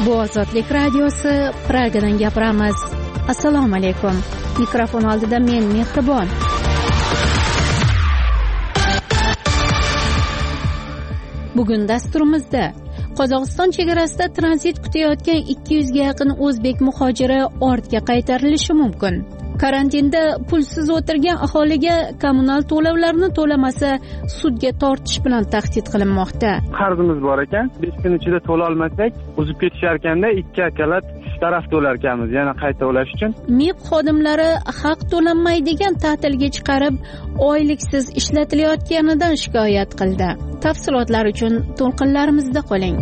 Bu Ozodlik radiosi, Pragadan gapiramiz. Assalomu alaykum. Mikrofon oldida men Mehribon. Bugun dasturimizda Qozog'iston chegarasida tranzit kutayotgan 200 ga yaqin o'zbek muhojiri ortga qaytarilishi mumkin. Karantinda pulsiz o'tirgan aholiga kommunal to'lovlarni to'lamasa sudga tortish bilan tahdid qilinmoqda. Qarzimiz bor ekan, 5 kun ichida to'la olmasak, uzib ketishar ekanda 2 akalat taraf to'lar ekanmiz, yana qayta ulash uchun. MIB xodimlari haq to'lanmaydigan ta'tilga chiqarib, oyliksiz ishlatilayotganidan shikoyat qildi. Tafsilotlar uchun to'lqinlarimizda qoling.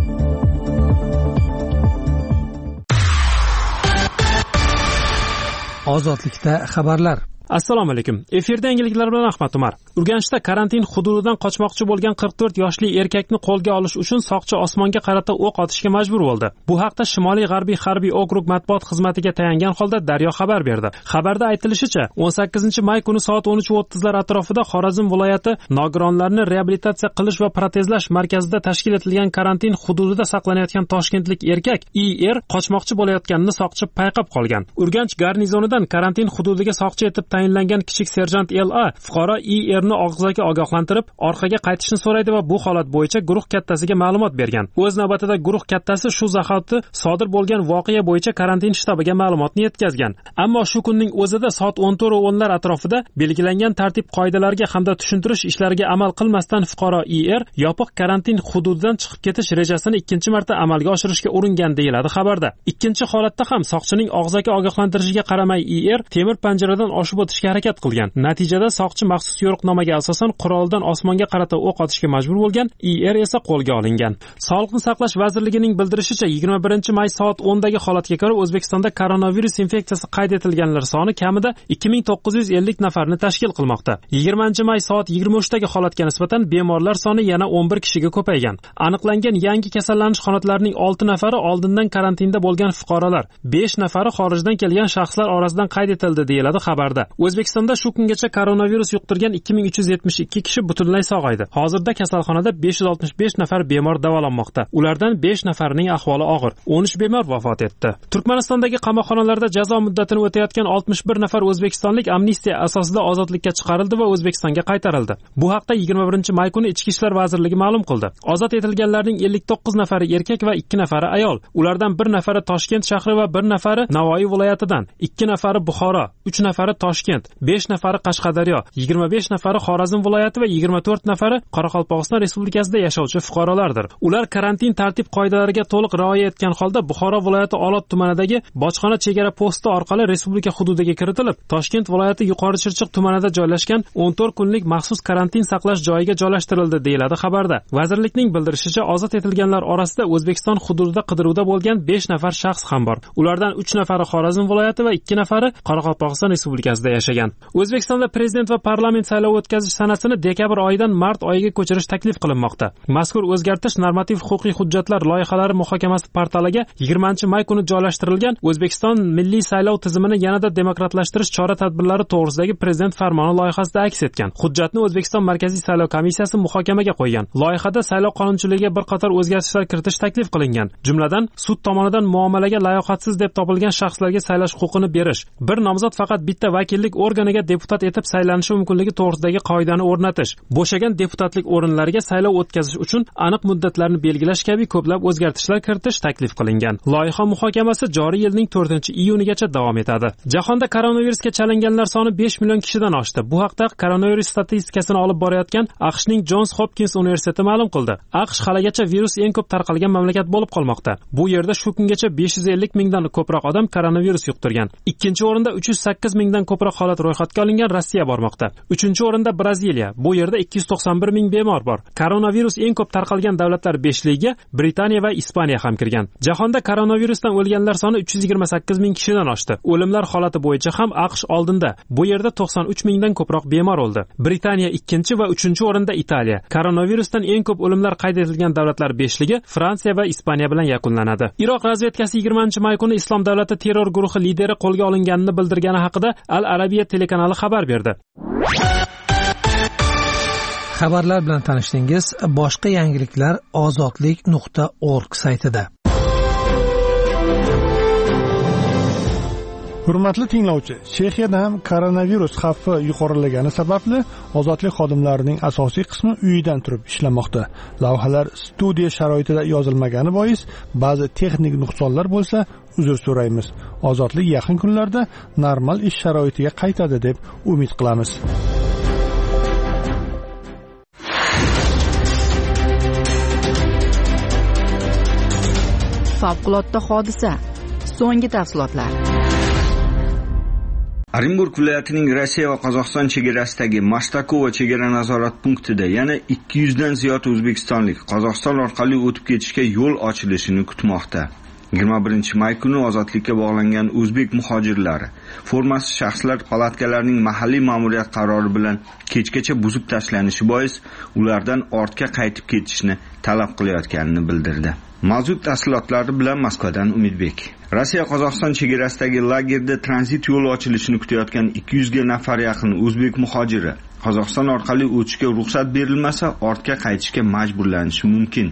Ozodlikda xabarlar. Assalomu alaykum. Efirda yangiliklar bilan Ahmad Umar. Urganchda karantin hududidan qochmoqchi bo'lgan 44 yoshli erkakni qo'lga olish uchun soqchi osmonga qarata o'q otishga majbur bo'ldi. Bu haqda Shimoliy G'arbiy harbiy okrug matbuot xizmatiga tayangan holda Daryo xabar berdi. Xabarda aytilishicha, 18-may kuni soat 13:30lar atrofida Xorazm viloyati nogironlarni reabilitatsiya qilish va protezlash markazida tashkil etilgan karantin hududida saqlanayotgan toshkentlik erkak IR qochmoqchi bo'layotganini soqchi payqab qolgan. Urganch garnizonidan karantin hududiga soqchi etib tayinlangan kichik serjant LA fuqaro IRni og'zaki ogohlantirib, orqaga qaytishni so'raydi va bu holat bo'yicha guruh kattasiga ma'lumot bergan. O'z navbatida guruh kattasi shu zahoti sodir bo'lgan voqea bo'yicha karantin shtabiga ma'lumotni yetkazgan. Ammo shu kunning o'zida soat 14:10lar atrofida belgilangan tartib qoidalariga hamda tushuntirish ishlariga amal qilmasdan fuqaro IR yopiq karantin hududidan chiqib ketish rejasini ikkinchi marta amalga oshirishga uringan deyiladi xabarda. Ikkinchi holatda ham soqchining og'zaki ogohlantirishiga qaramay IR temir panjaradan oshib o'tishga harakat qilgan. Natijada soqchi maxsus yo'riqnomaga asosan quroldan osmonga qarata o'q otishga majbur bo'lgan, IR esa qo'lga olingan. Sog'liqni saqlash vazirligining bildirishicha, 21-may soat 10dagi holatga ko'ra O'zbekistonda koronavirus infeksiyasi qayd etilganlar soni kamida 2950 nafarni tashkil qilmoqda. 20-may soat 23dagi holatga nisbatan bemorlar soni yana 11 kishiga ko'paygan. Aniqlangan yangi kasallanish holatlarining 6 nafari oldindan karantinda bo'lgan fuqarolar, 5 nafari xorijdan kelgan shaxslar orasidan qayd etildi deyiladi xabarda. O'zbekistonda shu kungacha koronavirus yuqtirgan 2372 kishi butunlay sog'aydi. Hozirda kasalxonada 565 nafar bemor davolanmoqda. Ulardan 5 nafarining ahvoli og'ir. 13 bemor vafot etdi. Turkmanistondagi qamoqxonalarda jazo muddatini o'tayotgan 61 nafar o'zbekistonlik amnistiya asosida ozodlikka chiqarildi va O'zbekistonga qaytarildi. Bu haqda 21-may kuni Ichki ishlar vazirligi ma'lum qildi. Ozod etilganlarning 59 nafari erkak va 2 nafari ayol. Ulardan 1 nafari Toshkent shahri va 1 nafari Navoiy viloyatidan, 2 nafari Buxoro, 3 nafari Toshkent, 5 nafari Qashqadaryo, 25 nafari Xorazm viloyati va 24 nafari Qoraqalpog'iston Respublikasida yashovchi fuqarolardir. Ular karantin tartib qoidalariga to'liq rioya etgan holda Buxoro viloyati Olot tumanidagi bojxona chegara posti orqali respublika hududiga kiritilib, Toshkent viloyati Yuqori Chirchiq tumanida joylashgan 14 kunlik maxsus karantin saqlash joyiga joylashtirildi deyiladi xabarda. Vazirlikning bildirishicha, ozod etilganlar orasida O'zbekiston hududida qidiruvda bo'lgan 5 nafar shaxs ham bor. Ulardan 3 nafari Xorazm viloyati va 2 nafari Qoraqalpog'iston Respublikasida yashagan. O'zbekistonda prezident va parlament saylovi o'tkazish sanasini dekabr oyidan mart oyiga ko'chirish taklif qilinmoqda. Mazkur o'zgartirish normativ-huquqiy hujjatlar loyihalari muhokamasi portaliga 20-may kuni joylashtirilgan O'zbekiston milliy saylov tizimini yanada demokratlashtirish chora-tadbirlari to'g'risidagi prezident farmoni loyihasida aks etgan. Hujjatni O'zbekiston Markaziy saylov komissiyasi muhokamaga qo'ygan. Loyihada saylov qonunchiligiga bir qator o'zgartishlar kiritish taklif qilingan. Jumladan, sud tomonidan muomalaga layoqatsiz deb topilgan shaxslarga saylash huquqini berish, bir nomzod faqat bitta vakillik organiga deputat etib saylanishi mumkinligi to'g'risidagi qoidani o'rnatish, bo'shagan deputatlik o'rinlariga saylov o'tkazish uchun aniq muddatlarni belgilash kabi ko'plab o'zgartishlar kiritish taklif qilingan. Loyiha muhokamasi joriy yilning 4-iyunigacha davom etadi. Jahonda koronavirusga chalinganlar soni 5 million kishidan oshdi. Bu haqda koronavirus statistikasini olib borayotgan AQShning Johns Hopkins universiteti ma'lum qildi. AQSh haligacha virus eng ko'p tarqalgan mamlakat bo'lib qolmoqda. Bu yerda shu kungacha 550 mingdan ko'proq odam koronavirus yuqtirgan. Ikkinchi o'rinda 308 mingdan ko'proq holat ro'yxatga olingan Rossiya bormoqda. 3-o'rinda Braziliya. Bu yerda 291 ming bemor bor. Koronavirus eng ko'p tarqalgan davlatlar 5ligiga Britaniya va Ispaniya ham kirgan. Jahonda koronavirusdan o'lganlar soni 328 ming kishidan oshdi. O'limlar holati bo'yicha ham AQSh oldinda. Bu yerda 93 mingdan ko'proq bemor o'ldi. Britaniya 2 va 3-o'rinda Italiya. Koronavirusdan eng ko'p o'limlar qayd etilgan davlatlar 5ligi Fransiya va Ispaniya bilan yakunlanadi. Iroq razvedkasi 20-may kuni Islom davlati terror guruhi lideri qo'lga olinganini bildirgani haqida Al Arabiya telekanali xabar berdi. Xabarlar bilan tanishdingiz. Boshqa yangiliklar ozodlik.org saytida. Hurmatli tinglovchi, Chexiyada ham koronavirus xavfi yuqorilagani sababli ozodlik xodimlarining asosiy qismi uyidan turib ishlamoqda. Lavhalar studiya sharoitida yozilmagani bois ba'zi texnik nuqsonlar bo'lsa, uzr so'raymiz. Ozodlik yaqin kunlarda normal ish sharoitiga qaytadi deb umid qilamiz. Favqulodda hodisa. So'nggi tafsilotlar. Orenburg viloyatining Rossiya va Qozog'iston chegarasidagi Mashtakovo chegara nazorat punktida yana 200 dan ziyod o'zbekistonlik Qozog'iston orqali o'tib ketishga yo'l ochilishini kutmoqda. 21 may kuni ozodlikka bog'langan o'zbek muhojirlari formasiz shaxslar palatkalarning mahalliy ma'muriyat qarori bilan kechgacha buzib tashlanishi bois ulardan ortga qaytib ketishni talab qilayotganini bildirdi. Mavjud tafsilotlari bilan Moskvadan Umidbek. Rossiya Qozog'iston chegarasidagi lagerda tranzit yo'li ochilishini kutayotgan 200 ga nafar yaqin o'zbek muhojiri Qozog'iston orqali o'tishga ruxsat berilmasa, ortga qaytishga majburlanishi mumkin.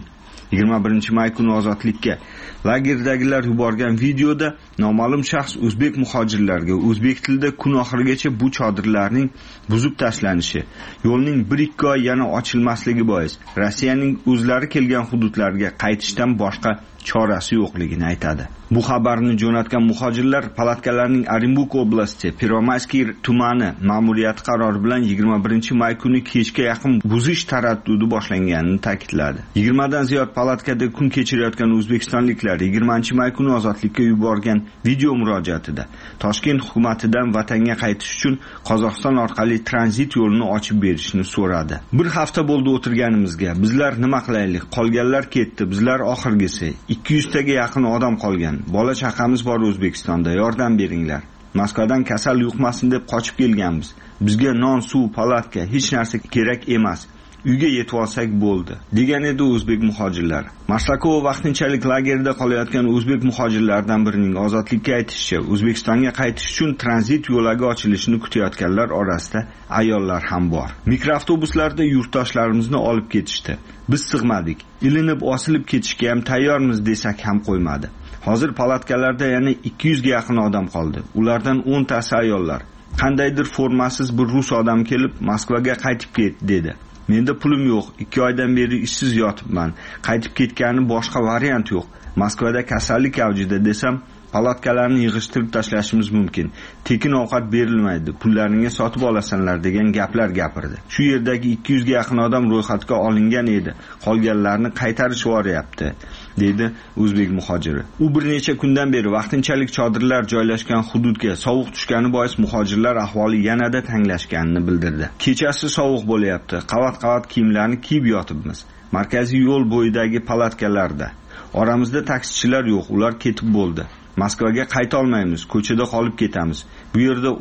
21 may kuni ozodlikka lagerdagilar yuborgan videoda noma'lum shaxs o'zbek muhojirlarga o'zbek tilida kun oxirigacha bu chodirlarning buzib tashlanishi, yo'lning 1-2 oy yana ochilmasligi bois Rossiyaning o'zlari kelgan hududlarga qaytishdan boshqa chorasi yo'qligini aytadi. Bu xabarni jo'natgan muhojirlar palatkalarning Orenburg oblasti Piromayskiy tumani ma'muriyati qarori bilan 21 may kuni kechga yaqin buzish taraddudi boshlanganini ta'kidladi. 20 dan ziyod palatkada kun kechirayotgan o'zbekistonliklar 20 may kuni ozodlikka yuborgan video murojaatida Toshkent hukumatidan vatanga qaytish uchun Qozog'iston orqali tranzit yo'lini ochib berishni so'radi. Bir hafta bo'ldi o'tirganimizga. Bizlar nima qilaylik? Qolganlar ketdi, bizlar oxirgisi. 200 taga yaqin odam qolgan. Bola chaqamiz bor O'zbekistonda, yordam beringlar. Moskvadan kasal yuqmasin deb qochib kelganmiz. Bizga non, suv, palatka hech narsa kerak emas. Uyga yetib olsak bo'ldi, degan edi o'zbek muhojirlar. Mashtakovo vaqtinchalik lagerda qolayotgan o'zbek muhojirlardan birining ozodlikka aytishicha, O'zbekistonga qaytish uchun tranzit yo'lagi ochilishini kutayotganlar orasida ayollar ham bor. Mikroavtobuslarda yurtdoshlarimizni olib ketishdi. Biz sig'madik. Ilinib osilib ketishga ham tayyormiz desak ham qo'ymadi. Hozir palatkalarda yana 200 ga yaqin odam qoldi. Ulardan 10 tasi ayollar. Qandaydir formasiz bir rus odam kelib Moskvaga qaytib ket dedi. Menda pulim yo'q, 2 oydan beri ishsiz yotibman. Qaytib ketgani boshqa variant yo'q. Moskvada kasallik avjida desam, palatkalarni yig'ishtirib tashlashimiz mumkin. Tekin ovqat berilmaydi, pullaringga sotib olasanlar degan gaplar gapirdi. Shu yerdagi 200 ga yaqin odam ro'yxatga olingan edi. Qolganlarni qaytarish voryapti, dedi o'zbek muhojiri. U bir necha kundan beri vaqtinchalik chodirlar joylashgan hududga sovuq tushgani bois muhojirlar ahvoli yanada tanglashganini bildirdi. Kechasi sovuq bo'layapti. Qavat-qavat kiyimlarni kiyib yotibmiz. Markaziy yo'l bo'yidagi palatkalarda. Oramizda taksichilar yo'q, ular ketib bo'ldi. Moskvaga qayta olmaymiz, ko'chada qolib ketamiz. Bu yerda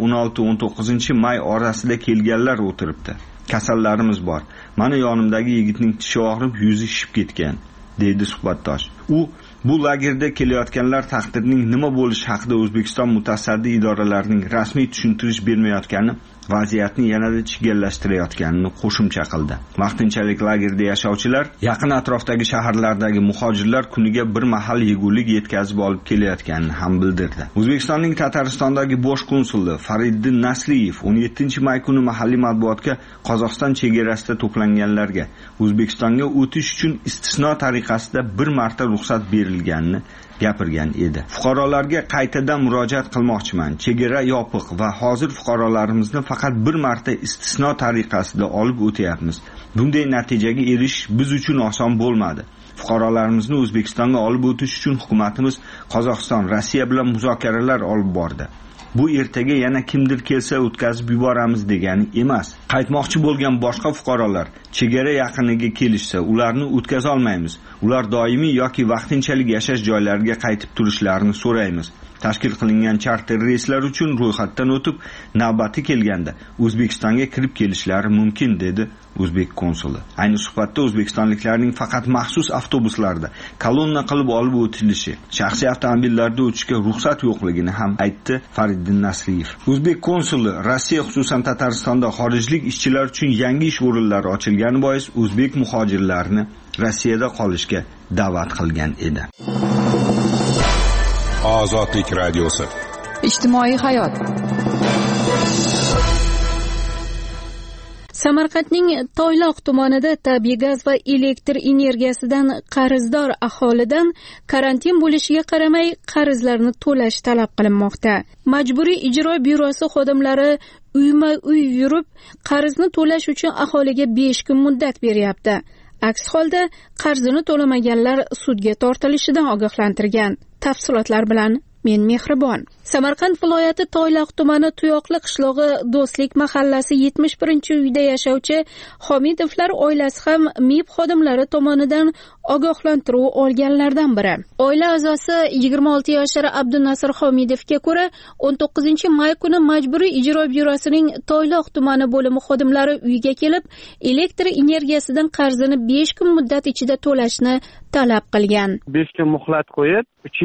16-19 may orasida kelganlar o'tiribdi. Kasallarimiz bor. Mana yonimdagi yigitning tishi og'rib, yuzi shishib ketgan, dedi suhbatdosh. U bu lagerda kelayotganlar taqdirining nima bo'lishi haqida O'zbekiston mutasaddi idoralarining rasmiy tushuntirish bermayotgani vaziyatni yanada chigallashtirayotganini qo'shimcha qildi. Vaqtinchalik lagerda yashovchilar yaqin atrofdagi shaharlardagi muhojirlar kuniga bir mahal yegulik yetkazib olib kelayotganini ham bildirdi. O'zbekistonning Tataristondagi bosh konsuli Fariddin Nasriyev 17 may kuni mahalliy matbuotga Qozog'iston chegarasida to'planganlarga O'zbekistonga o'tish uchun istisno tariqasida bir marta ruxsat berilganini gapirgan edi. Fuqarolarga qaytadan murojaat qilmoqchiman. Chegara yopiq va hozir fuqarolarimizni faqat bir marta istisno tariqasida olib o'tyapmiz. Bunday natijaga erishish biz uchun oson bo'lmadi. Fuqarolarimizni O'zbekistonga olib o'tish uchun hukumatimiz Qozog'iston, Rossiya bilan muzokaralar olib bordi. Bu ertaga yana kimdir kelsa o'tkazib yuboramiz degani emas. Qaytmoqchi bo'lgan boshqa fuqarolar chegara yaqiniga kelishsa, ularni o'tkaza olmaymiz. Ular doimiy yoki vaqtinchalik yashash joylariga qaytib turishlarini so'raymiz. Tashkil qilingan charter reyslar uchun ro'yxatdan o'tib, navbati kelganda O'zbekistonga kirib kelishlari mumkin, dedi o'zbek konsuli. Ayni suhbatda o'zbekistonliklarning faqat maxsus avtobuslarda kolonna qilib olib o'tilishi, shaxsiy avtomobillarda o'tishga ruxsat yo'qligini ham aytdi Fariddin Nasriyev. O'zbek konsuli Rossiya, xususan Tataristonda xorijlik ishchilar uchun yangi ish o'rinlari ochilgani bois o'zbek muhojirlarini Rossiyada qolishga da'vat qilgan edi. Ozodlik radiosi. Ijtimoiy hayot. Samarqandning Toyloq tumanida tabiiy gaz va elektr energiyasidan qarzdor aholidan karantin bo'lishiga qaramay qarzlarni to'lash talab qilinmoqda. Majburiy ijro byurosi xodimlari uyma-uy yurib, qarzni to'lash uchun aholiga 5 kun muddat beryapti. Aks holda qarzini to'lamaganlar sudga tortilishidan ogohlantirgan. Tafsilotlar bilan men Mehribon. Samarqand viloyati Toyloq tumani Tuyoqli qishlog'i Do'stlik mahallasi 71-uyda yashovchi Homidovlar oilasi ham MIB xodimlari tomonidan ogohlantiruv olganlardan biri. Oila a'zosi 26 yoshli Abdunasir Homidovga ko'ra, 19-may kuni Majburiy ijro byurosining Toyloq tumani bo'limi xodimlari uyga kelib, elektr energiyasidan qarzini 5 kun muddat ichida to'lashni talab qilgan. 5 kun muhlat qo'yib,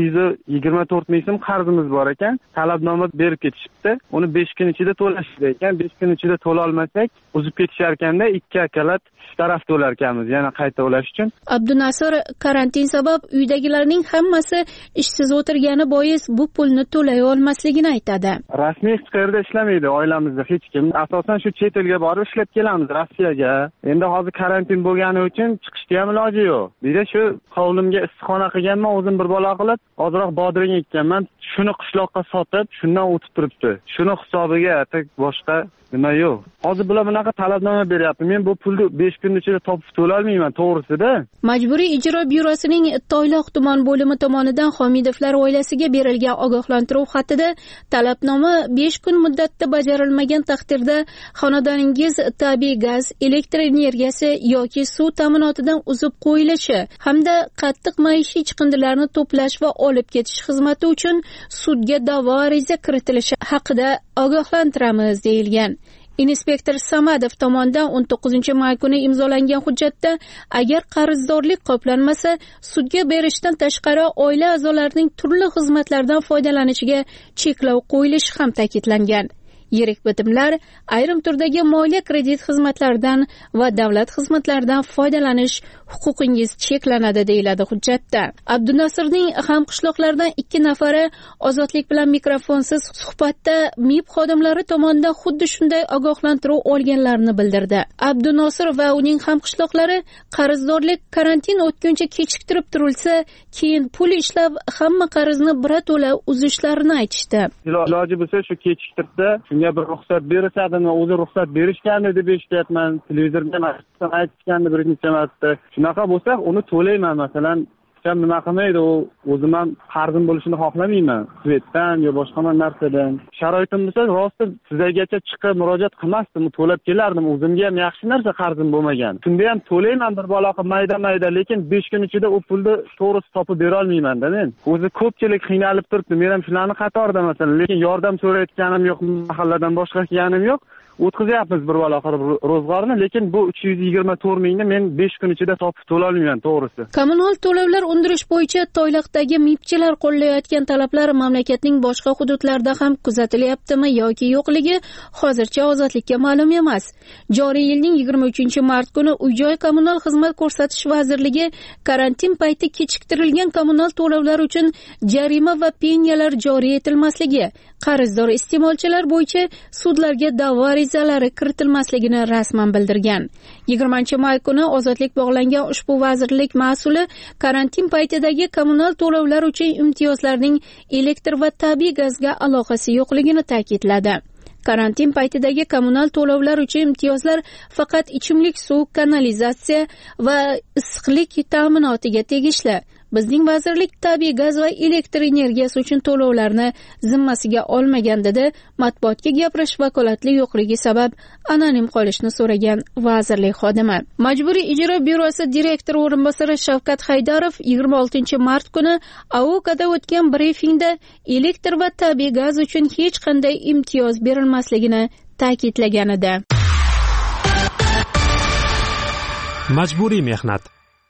324 ming so'm qarzimiz bor ekan. Talabnoma berib ketishibdi. Uni 5 kun ichida to'lashdi ekan. 5 kun ichida to'la olmasak, uzib ketishar ekanda ikki akalat taraf to'lar ekanmiz, yana qayta to'lash uchun. Abdunasir karantin sabab uydagilarning hammasi ishsiz o'tirgani bois bu pulni to'lay olmasligini aytadi. Rasmiy hech qayerda ishlamaydi oilamizda hech kim. Asosan shu chet elga borib ishlab kelamiz, Rossiyaga. Endi hozir karantin bo'lgani uchun chiqishga ham iloji yo'q. Bir de shu hovlimga issiqxona qilganman, o'zim bir bola qilib, ozroq bodring ekkanman. Shuni qishloqqa sotib, shundan o'tib turibdi. Shuni hisobiga boshqa nima yo'q. Hozir bular bunaqa talabnoma beryapti. Men bu pulni 5 kun ichida topib to'la olmayman, to'g'risida. Majburiy ijro byurosining Toyloq tuman bo'limi tomonidan Homidovlar oilasiga berilgan ogohlantiruv xatida talabnoma 5 kun muddatda bajarilmagan taqdirda xonadoningiz tabiiy gaz, elektr energiyasi yoki suv ta'minotidan uzib qo'yilishi hamda qattiq maishiy chiqindilarni to'plash va olib ketish xizmati uchun sudga da'vo ariza kiritilishi haqida ogohlantiramiz deyilgan. Inspektor Samadov tomonidan 19-may kuni imzolangan hujjatda agar qarzdorlik qoplanmasa, sudga berishdan tashqari oila a'zolarining turli xizmatlardan foydalanishiga cheklov qo'yilishi ham ta'kidlangan. Yirik bitimlar, ayrim turdagi moliya kredit xizmatlaridan va davlat xizmatlaridan foydalanish huquqingiz cheklanadi deyiladi hujjatda. Abdunasirning hamqishloqlaridan 2 nafari Ozodlik bilan mikrofonsiz suhbatda MIB xodimlari tomonidan xuddi shunday ogohlantiruv olganlarini bildirdi. Abdunasir va uning hamqishloqlari qarzdorlik karantin o'tguncha kechiktirib turilsa, keyin pul ishlab hamma qarzni birato'la uzishlarini aytishdi. Iloji bo'lsa shu kechiktirsa, shunga bir ruxsat berishadimi, o'zi ruxsat berishgandi deb eshityapman. Televizorda aytishgandi bir necha marta. Shunaqa bo'lsa, uni to'layman, masalan, hech nima qilmaydi, o'zim ham qarzim bo'lishini xohlamayman. Svetdan yo boshqa narsadan. Sharoitim bo'lsa, rosti sizlargacha chiqib murojaat qilmasdim, to'lab kelardim. O'zimga ham yaxshi narsa qarzim bo'lmagan. Shunda ham to'layman bir bola qilib mayda-mayda, lekin 5 kun ichida u pulni to'g'ri topib bera olmayman-da men. O'zi ko'pchilik qiynalib turibdi. Men ham shularni qatorida masalan, lekin yordam so'rayotganim yo'q, mahalladan boshqa kelganim yo'q. O'tkazayapmiz bir bola qilib ro'zg'orni, lekin bu 324 mingni men 5 kun ichida topib to'la olmayman, to'g'risi. Kommunal to'lovlar undirish bo'yicha Toyloqdagi MIBchilar qo'llayotgan talablar mamlakatning boshqa hududlarida ham kuzatilyaptimi yoki yo'qligi hozircha Ozodlikka ma'lum emas. Joriy yilning 23-mart kuni Uy-joy kommunal xizmat ko'rsatish vazirligi karantin payti kechiktirilgan kommunal to'lovlar uchun jarima va pensiyalar joriy etilmasligi, qarzdor iste'molchilar bo'yicha sudlarga da'vo arizalari kiritilmasligini rasman bildirgan. 20-may kuni Ozodlik bog'langan ushbu vazirlik mas'uli karantin paytidagi kommunal to'lovlar uchun imtiyozlarning elektr va tabiiy gazga aloqasi yo'qligini ta'kidladi. Karantin paytidagi kommunal to'lovlar uchun imtiyozlar faqat ichimlik suv, kanalizatsiya va issiqlik ta'minotiga tegishli. Bizning vazirlik tabiiy gaz va elektr energiyasi uchun to'lovlarni zimmasiga olmagan dedi. Matbuotga gapirish vakolatli yo'qligi sabab anonim qolishni so'ragan vazirlik xodimi. Majburiy ijro byurosi direktori o'rinbosari Shavkat Haydarov 26-mart kuni AOKda o'tgan brifingda elektr va tabiiy gaz uchun hech qanday imtiyoz berilmasligini ta'kidlagan edi. Majburiy mehnat.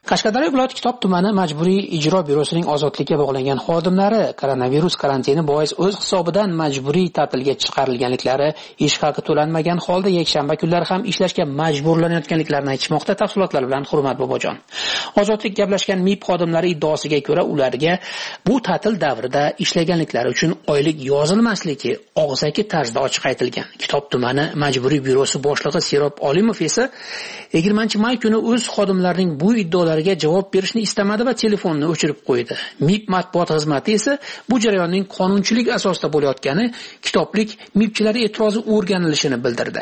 Qashqadaryo viloyati Kitob tumani majburiy ijro byurosining ozodlikka bog'langan xodimlari koronavirus karantini bois o'z hisobidan majburiy ta'tilga chiqarilganliklari, ish haqi to'lanmagan holda yakshanba kunlari ham ishlashga majburlanayotganliklarini aytishmoqda. Tafsilotlar bilan Hurmat Bobojon. Ozodlik gaplashgan MIB xodimlari iddaosiga ko'ra, ularga bu ta'til davrida ishlaganliklari uchun oylik yozilmasligi og'zaki tarzda ochiq aytilgan. Kitob tumani majburiy byurosi boshlig'i Serob Olimov esa 20-may kuni o'z xodimlarining bu iddaolariga javob berishni istamadi va telefonni o'chirib qo'ydi. MIB matbuot xizmati esa bu jarayonning qonunchilik asosida bo'layotgani, kitoblik MIBchilari e'tirozi o'rganilishini bildirdi.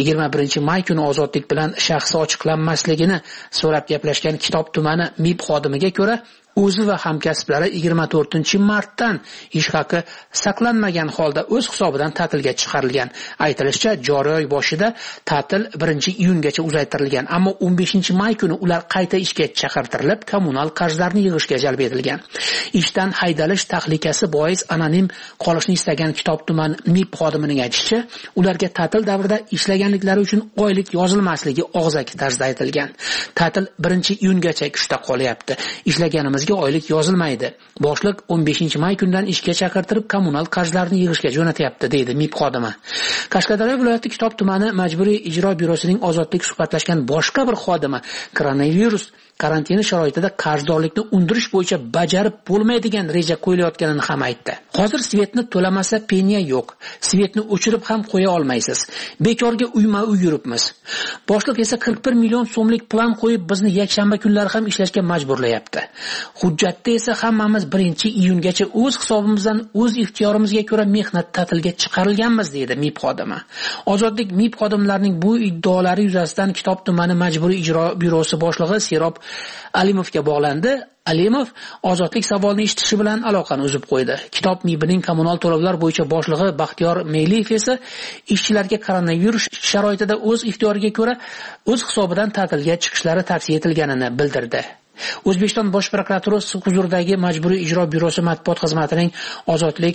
21-may kuni ozodlik bilan shaxsi ochiqlanmasligini so'rab gaplashgan Kitob tumani MIB xodimiga ko'ra, o'zi va hamkasblari 24-martdan ish haqi saqlanmagan holda o'z hisobidan ta'tilga chiqarilgan. Aytilishicha, joriy oy boshida ta'til 1-iyungacha uzaytirilgan, ammo 15-may kuni ular qayta ishga chaqirtirilib, kommunal qarzlarni yig'ishga jalb etilgan. Ishdan haydalish tahlikasi bois anonim qolishni istagan Kitob tuman MIB xodimining aytishicha, ularga ta'til davrida ishlaganliklari uchun oylik yozilmasligi og'zaki tarzda aytilgan. Ta'til 1-iyungacha kuchda qolyapti. Ishlaganimiz oylik yozilmaydi. Boshliq 15-may kundan ishga chaqirtirib kommunal qarzlarni yig'ishga jo'natyapti, deydi MIB xodimi. Qashqadaryo viloyati Kitob tumani majburiy ijro byurosining ozodlik suhbatlashgan boshqa bir xodimi koronavirus karantini sharoitida qarzdorlikni undirish bo'yicha bajarib bo'lmaydigan reja qo'yilayotganini ham aytdi. Hozir svetni to'lamasa penya yo'q. Svetni o'chirib ham qo'ya olmaysiz. Bekorga uyma-uy yuribmiz. Boshliq esa 41 million so'mlik plan qo'yib bizni yakshanba kunlari ham ishlashga majburlayapti. Hujjatda esa hammamiz 1-iyungacha o'z hisobimizdan o'z ixtiyorimizga ko'ra mehnat ta'tilga chiqarilganmiz, deydi MIB xodimi. Ozodlik MIB xodimlarining bu iddaolari yuzasidan Kitob tumani majburiy ijro byurosi boshlig'i Serob Alimovga bog'landi. Alimov ozodlik savolni eshitishi bilan aloqani uzib qo'ydi. Kitob MIBning kommunal to'lovlar bo'yicha boshlig'i Baxtiyor Meyliyev esa ishchilarga koronavirus sharoitida o'z ixtiyoriga ko'ra o'z hisobidan ta'tilga chiqishlari tavsiya etilganini bildirdi. O'zbekiston Bosh prokuraturasi huzuridagi majburiy ijro byurosi matbuot xizmatining ozodlik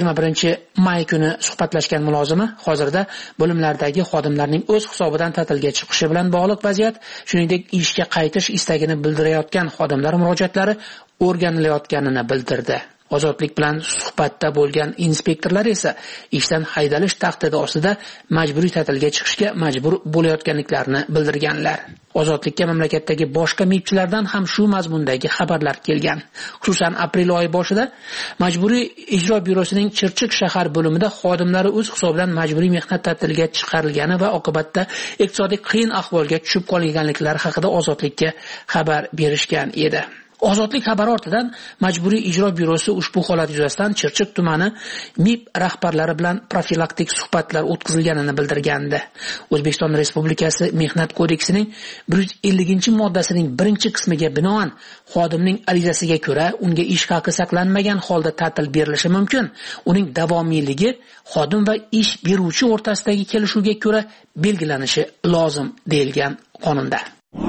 21-may kuni suhbatlashgan mulozimi hozirda bo'limlardagi xodimlarning o'z hisobidan ta'tilga chiqishi bilan bog'liq vaziyat, shuningdek ishga qaytish istagini bildirayotgan xodimlar murojaatlari o'rganilayotganini bildirdi. Ozodlik bilan suhbatda bo'lgan inspektorlar esa ishdan haydalish tahdidi ostida majburiy ta'tilga chiqishga majbur bo'layotganliklarini bildirganlar. Ozodlikka mamlakatdagi boshqa MIBchilardan ham shu mazmundagi xabarlar kelgan. Xususan, aprel oyi boshida majburiy ijro byurosining Chirchiq shahar bo'limida xodimlari o'z hisobidan majburiy mehnat ta'tiliga chiqarilgani va oqibatda iqtisodiy qiyin ahvolga tushib qolganliklari haqida Ozodlikka xabar berishgan edi. Ozodlik xabari ortidan majburiy ijro byurosi ushbu holat yuzasidan Chirchiq tumani MIB rahbarlari bilan profilaktik suhbatlar o'tkazilganini bildirgandi. O'zbekiston Respublikasi Mehnat kodeksining 150-moddasining 1-qismiga binoan xodimning arizasiga ko'ra unga ish haqi saqlanmagan holda ta'til berilishi mumkin. Uning davomiyligi xodim va ish beruvchi o'rtasidagi kelishuvga ko'ra belgilanishi lozim deyilgan qonunda.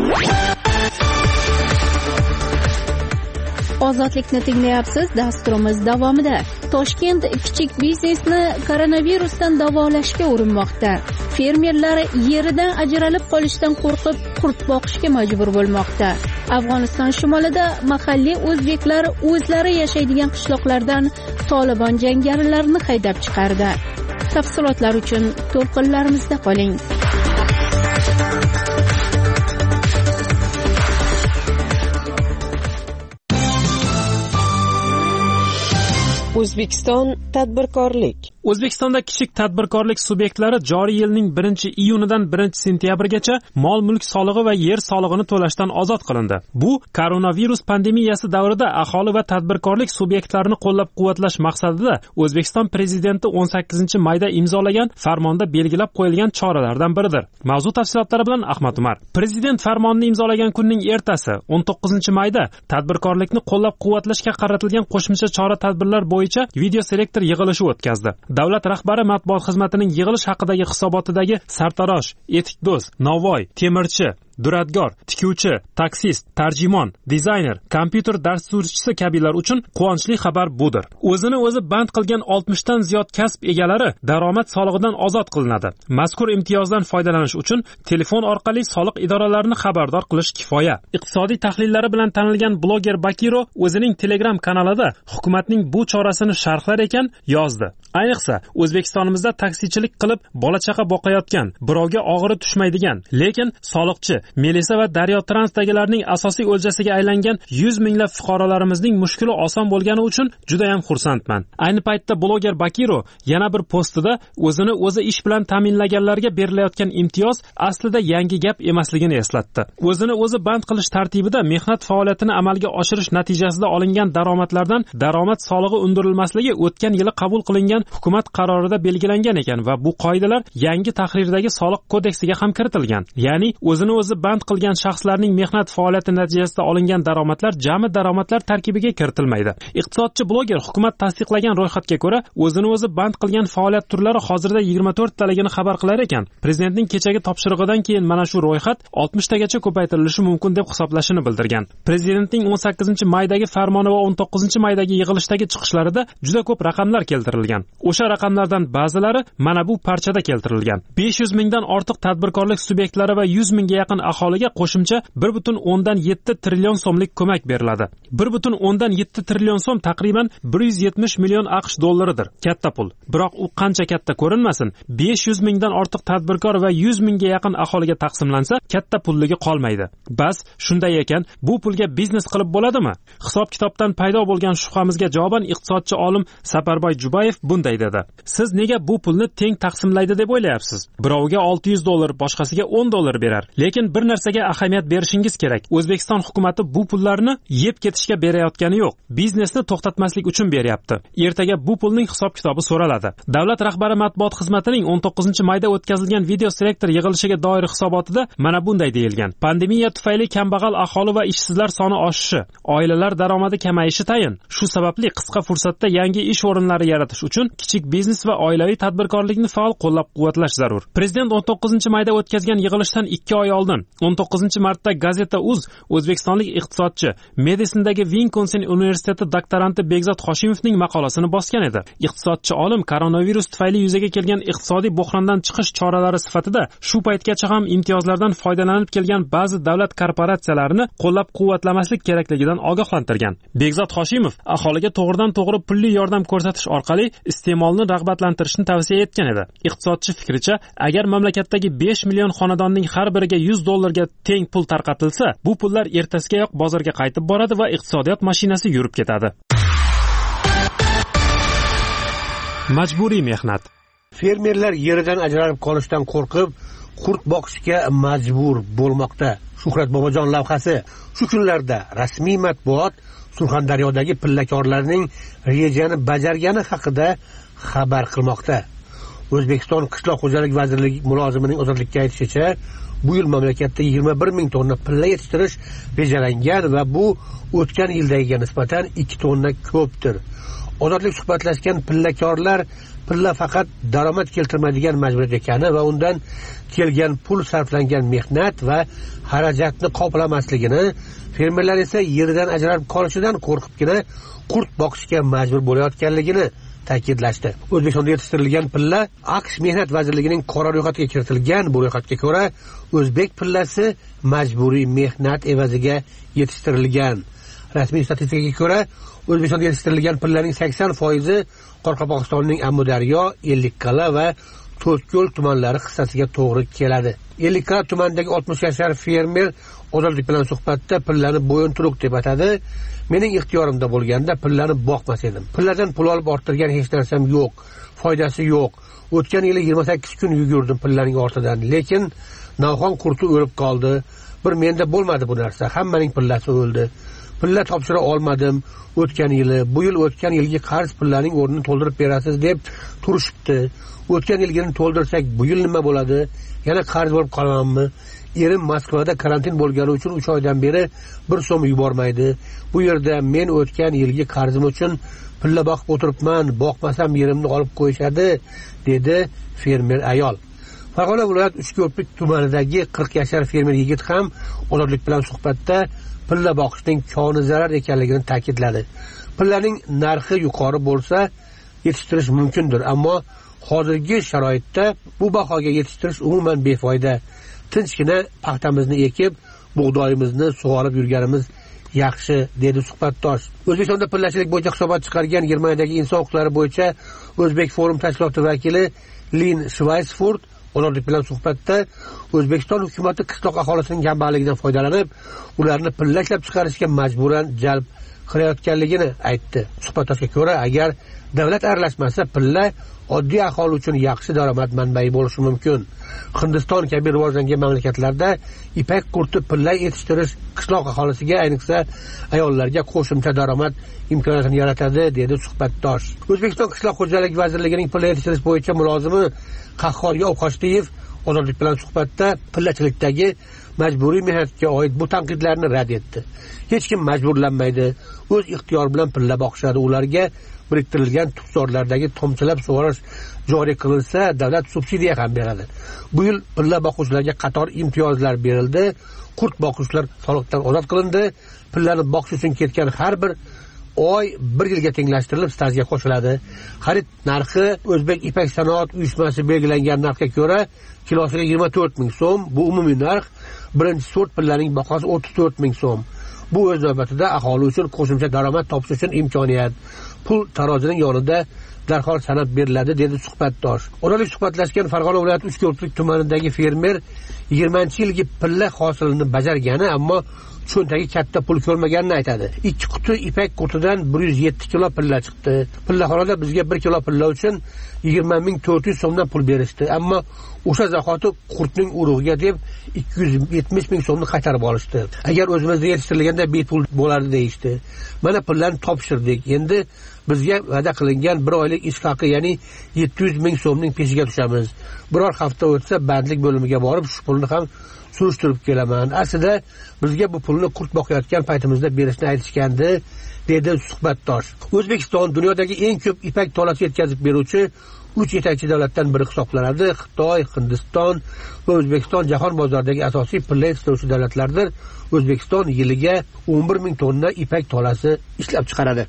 Ozodlikni tinglayapsiz. Dasturimiz davomida Toshkent kichik biznesni koronavirusdan davolashga urinmoqda. Fermerlar yeridan ajralib qolishdan qo'rqib qurt boqishga majbur bo'lmoqda. Afg'oniston shimolida mahalliy o'zbeklar o'zlari yashaydigan qishloqlardan Tolibon jangarilarini haydab chiqardi. Tafsilotlar uchun to'lqinlarimizda qoling. O'zbekiston tadbirkorlik. O'zbekistonda kichik tadbirkorlik subyektlari joriy yilning 1-iyunidan 1-sentyabrgacha mol-mulk solig'i va yer solig'ini to'lashdan ozod qilindi. Bu koronavirus pandemiyasi davrida aholi va tadbirkorlik subyektlarini qo'llab-quvvatlash maqsadida O'zbekiston prezidenti 18-mayda imzolagan farmonda belgilab qo'yilgan choralardan biridir. Mavzu tafsilotlari bilan Ahmad Umar. Prezident farmonini imzolagan kunning ertasi 19-mayda tadbirkorlikni qo'llab-quvvatlashga qaratilgan qo'shimcha chora-tadbirlar bo'yicha video selektor yig'ilishi o'tkazdi. Davlat rahbari matbuot xizmatining yig'ilish haqidagi hisobotidagi sartarosh, etikdo'z, novvoy, temirchi, duradgor, tikuvchi, taksist, tarjimon, dizayner, kompyuter dasturchisi kabilar uchun quvonchli xabar budir. O'zini o'zi band qilgan 60 dan ziyod kasb egalari daromad solig'idan ozod qilinadi. Mazkur imtiyozdan foydalanish uchun telefon orqali soliq idoralarini xabardor qilish kifoya. Iqtisodiy tahlillari bilan tanilgan bloger Bakiro o'zining Telegram kanalida hukumatning bu chorasini sharhlar ekan yozdi. Ayniqsa, O'zbekistonimizda taksichilik qilib bola-chaqa boqayotgan, birovga og'iri tushmaydigan, lekin soliqchi, Melisa va Daryo Transdagilarning asosiy o'ljasiga aylangan 100 minglab fuqarolarimizning mushkuli oson bo'lgani uchun juda ham xursandman. Ayni paytda bloger Bakiro yana bir postida o'zini o'zi ish bilan ta'minlaganlarga berilayotgan imtiyoz aslida yangi gap emasligini eslatdi. O'zini o'zi band qilish tartibida mehnat faoliyatini amalga oshirish natijasida olingan daromadlardan daromad solig'i undirilmasligi o'tgan yili qabul qilingan hukumat qarorida belgilangan ekan va bu qoidalar yangi tahrirdagi soliq kodeksiga ham kiritilgan. Ya'ni o'zini o'zi band qilgan shaxslarning mehnat faoliyati natijasida olingan daromadlar jami daromadlar tarkibiga kiritilmaydi. Iqtisodchi bloger hukumat tasdiqlagan ro'yxatga ko'ra o'zini o'zi band qilgan faoliyat turlari hozirda 24 taligini xabar qilar ekan. Prezidentning kechagi topshirig'idan keyin mana shu ro'yxat 60 tagacha ko'paytirilishi mumkin deb hisoblashini bildirgan. Prezidentning 18-maydagi farmoni va 19-maydagi yig'ilishdagi chiqishlarida juda ko'p raqamlar keltirilgan. O'sha raqamlardan ba'zilari mana bu parchada keltirilgan. 500 mingdan ortiq tadbirkorlik subyektlari va 100 mingga yaqin aholiga qo'shimcha 1.7 trillion so'mlik ko'mak beriladi. 1.7 trillion so'm taqriban 170 million AQSh dollaridir. Katta pul. Biroq u qancha katta ko'rinmasin, 500 mingdan ortiq tadbirkor va 100 mingga yaqin aholiga taqsimlansa, katta pulligi qolmaydi. Bas, shunday ekan, bu pulga biznes qilib bo'ladimi? Hisob-kitobdan paydo bo'lgan shubhamizga javoban iqtisodchi olim Saparboy Jubayev bunday dedi. Siz nega bu pulni teng taqsimlaydi deb o'ylayapsiz? Birovga 600 dollar, boshqasiga 10 dollar berar. Lekin bir narsaga ahamiyat berishingiz kerak. O'zbekiston hukumatı bu pullarni yeb ketishga berayotgani yo'q. Biznesni to'xtatmaslik uchun beryapti. Ertaga bu pulning hisob-kitobi so'raladi. Davlat rahbari matbuot xizmatining 19-mayda o'tkazilgan video selektor yig'ilishiga doir hisobotida mana bunday deyilgan. Pandemiya tufayli kambag'al aholi va ishsizlar soni oshishi, oilalar daromadi kamayishi tayin. Shu sababli qisqa fursatda yangi ish o'rinlari yaratish uchun kichik biznes va oilaviy tadbirkorlikni faol qo'llab-quvvatlash zarur. Prezident 19-mayda o'tkazgan yig'ilishdan 2 oy oldin 19-martda Gazeta.uz o'zbekistonlik iqtisodchi, Medisindagi Wisconsin universiteti doktoranti Begzod Hoshimovning maqolasini bosgan edi. Iqtisodchi olim koronavirus tufayli yuzaga kelgan iqtisodiy bo'hrondan chiqish choralari sifatida shu paytgacha ham imtiyozlardan foydalanib kelgan ba'zi davlat korporatsiyalarini qo'llab-quvvatlamaslik kerakligidan ogohlantirgan. Begzod Hoshimov aholiga to'g'ridan-to'g'ri pulli yordam ko'rsatish orqali iste'molni rag'batlantirishni tavsiya etgan edi. Iqtisodchi fikricha, agar mamlakatdagi 5 million xonadonning har biriga 100 dollarga teng pul tarqatilsa, bu pullar ertasigayoq bozorga qaytib boradi va iqtisodiyot mashinasi yurib ketadi. Majburiy mehnat. Fermerlar yeridan ajralib qolishdan qo'rqib, qurt boqishga majbur bo'lmoqda. Shuhrat Bobojon lavhasi. Shu kunlarda rasmiy matbuot Surxondaryodagi pillakorlarning rejani bajargani haqida xabar qilmoqda. O'zbekiston Qishloq xo'jalik vazirligi mulozimining ozodlikka aytishicha, bu yil mamlakatda 21 ming tonna pilla yetishtirish rejalangan va bu o'tgan yildagiga nisbatan 2 tonna ko'pdir. Ozodlik suhbatlashgan pillakorlar pilla faqat daromad keltirmaydigan majburiyat ekani va undan kelgan pul sarflangan mehnat va xarajatni qoplamasligini, fermerlar esa yeridan ajralib qolishidan qo'rqibgina qurt boqishga majbur bo'layotganligini ta'kidlashdi. O'zbekistonda yetishtirilgan pilla AQSh Mehnat vazirligining qora ro'yxatiga kiritilgan. Bu ro'yxatga ko'ra o'zbek pillasi majburiy mehnat evaziga yetishtirilgan. Rasmiy statistikaga ko'ra O'zbekistonda yetishtirilgan pillaning 80% Qoraqalpog'istonning Amudaryo, Ellikqal'a va To'rtko'l tumanlari hissasiga to'g'ri keladi. Ellikqal'a tumanidagi 60 yashar fermer ozodlik bilan suhbatda pillani bo'yinturuq deb atadi. Mening ixtiyorimda bo'lganda pillani boqmas edim. Pilladan pul olib orttirgan hech narsam yo'q, foydasi yo'q. O'tgan yili 28 kun yugurdim pillaning ortidan, lekin navxon qurti o'lib qoldi. Bir menda bo'lmadi bu narsa. Hammaning pillasi o'ldi. Pilla topshira olmadim o'tgan yili. Bu yil o'tgan yilgi qarz pillaning o'rnini to'ldirib berasiz deb turishibdi. O'tgan yilgini to'ldirsak, bu yil nima bo'ladi? Yana qarz bo'lib qolamanmi? Erim Moskvada karantin bo'lgani uchun 3 oydan beri 1 so'm yubormaydi. Bu yerda men o'tgan yilgi qarzim uchun pilla boqib o'tiribman. Boqmasam yerimni olib qo'yishadi, dedi fermer ayol. Farg'ona viloyat Uchko'prik tumanidagi 40 yashar fermer yigit ham Ozodlik bilan suhbatda pilla boqishning koni zarar ekanligini ta'kidladi. Pillaning narxi yuqori bo'lsa, yetishtirish mumkindir, ammo hozirgi sharoitda bu bahoga yetishtirish umuman befoyda. Tinchgina paxtamizni ekib, bug'doyimizni sug'orib yurganimiz yaxshi, dedi suhbatdosh. O'zbekistonda pillachilik bo'yicha hisobot chiqargan Germaniyadagi inson huquqlari bo'yicha O'zbek forum tashkiloti vakili Lin Schweisfurt Ozodlik bilan suhbatda O'zbekiston hukumati qishloq aholisining kambag'alligidan foydalanib, ularni pilla ishlab chiqarishga majburan jalb qilayotganligini aytdi. Suhbatdoshga ko'ra, agar davlat aralashmasa, pilla oddiy aholi uchun yaxshi daromad manbai bo'lishi mumkin. Hindiston kabi rivojlangan mamlakatlarda ipak qurti pilla yetishtirish qishloq aholisiga, ayniqsa ayollarga qo'shimcha daromad imkoniyatini yaratadi, dedi suhbatdosh. O'zbekiston qishloq xo'jaligi vazirligining pilla yetishtirish bo'yicha mulozimi Qahhor Yovqochdiyev Ozodlik bilan suhbatda pillachilikdagi majburiy mehnatga oid bu tanqidlarni rad etdi. Hech kim majburlanmaydi, o'z ixtiyor bilan pilla boqishadi. Ularga biriktirilgan tuxsorlardagi tomchilab sug'orish joriy qilinsa, davlat subsidiya ham beradi. Bu yil pilla boquvchilarga qator imtiyozlar berildi. Qurt boquvchilar soliqdan ozod qilindi. Pillani boqish uchun ketgan har bir oy 1 yilga tenglashtirilib stajga qo'shiladi. Xarid narxi O'zbek ipak sanoat uyushmasi belgilangan narxga ko'ra kilosiga 24 ming so'm. Bu umumiy narx. Birinchi sort pillaning bahosi 34 ming so'm. Bu o'z navbatida aholi uchun qo'shimcha daromad topish uchun imkoniyat. Pul tarozining yonida darhol sanab beriladi, dedi suhbatdosh. Ozodlik suhbatlashgan Farg'ona viloyati Uchko'prik tumanidagi fermer 20-yilgi pilla hosilini bajargani, ammo cho'ntagi katta pul ko'rmaganini aytadi. 2 quti ipak qurtidan 107 kilo pilla chiqdi. Pillaxonada bizga 1 kilo pilla uchun 20.400 so'mdan pul berishdi, ammo o'sha zahoti qurtning urug'iga deb 270 ming so'mni qaytarib olishdi. Agar o'zimizda yetishtirilganda bepul bo'lardi, deyishdi. Mana pullarni topshirdik. Endi bizga va'da qilingan 1 oylik ish haqi, ya'ni 700 ming so'mning peshiga tushamiz. Biror hafta o'tsa bandlik bo'limiga borib shu pulni ham surishtirib kelaman. Aslida bizga bu pulni qurt boqayotgan paytimizda berishni aytishgandi, dedi suhbatdosh. O'zbekiston dunyodagi eng ko'p ipak tolasi yetkazib beruvchi 3 yetakchi davlatdan biri hisoblanadi. Xitoy, Hindiston va O'zbekiston jahon bozoridagi asosiy pilla yetishtiruvchi davlatlardir. O'zbekiston yiliga 11 ming tonna ipak tolasi ishlab chiqaradi.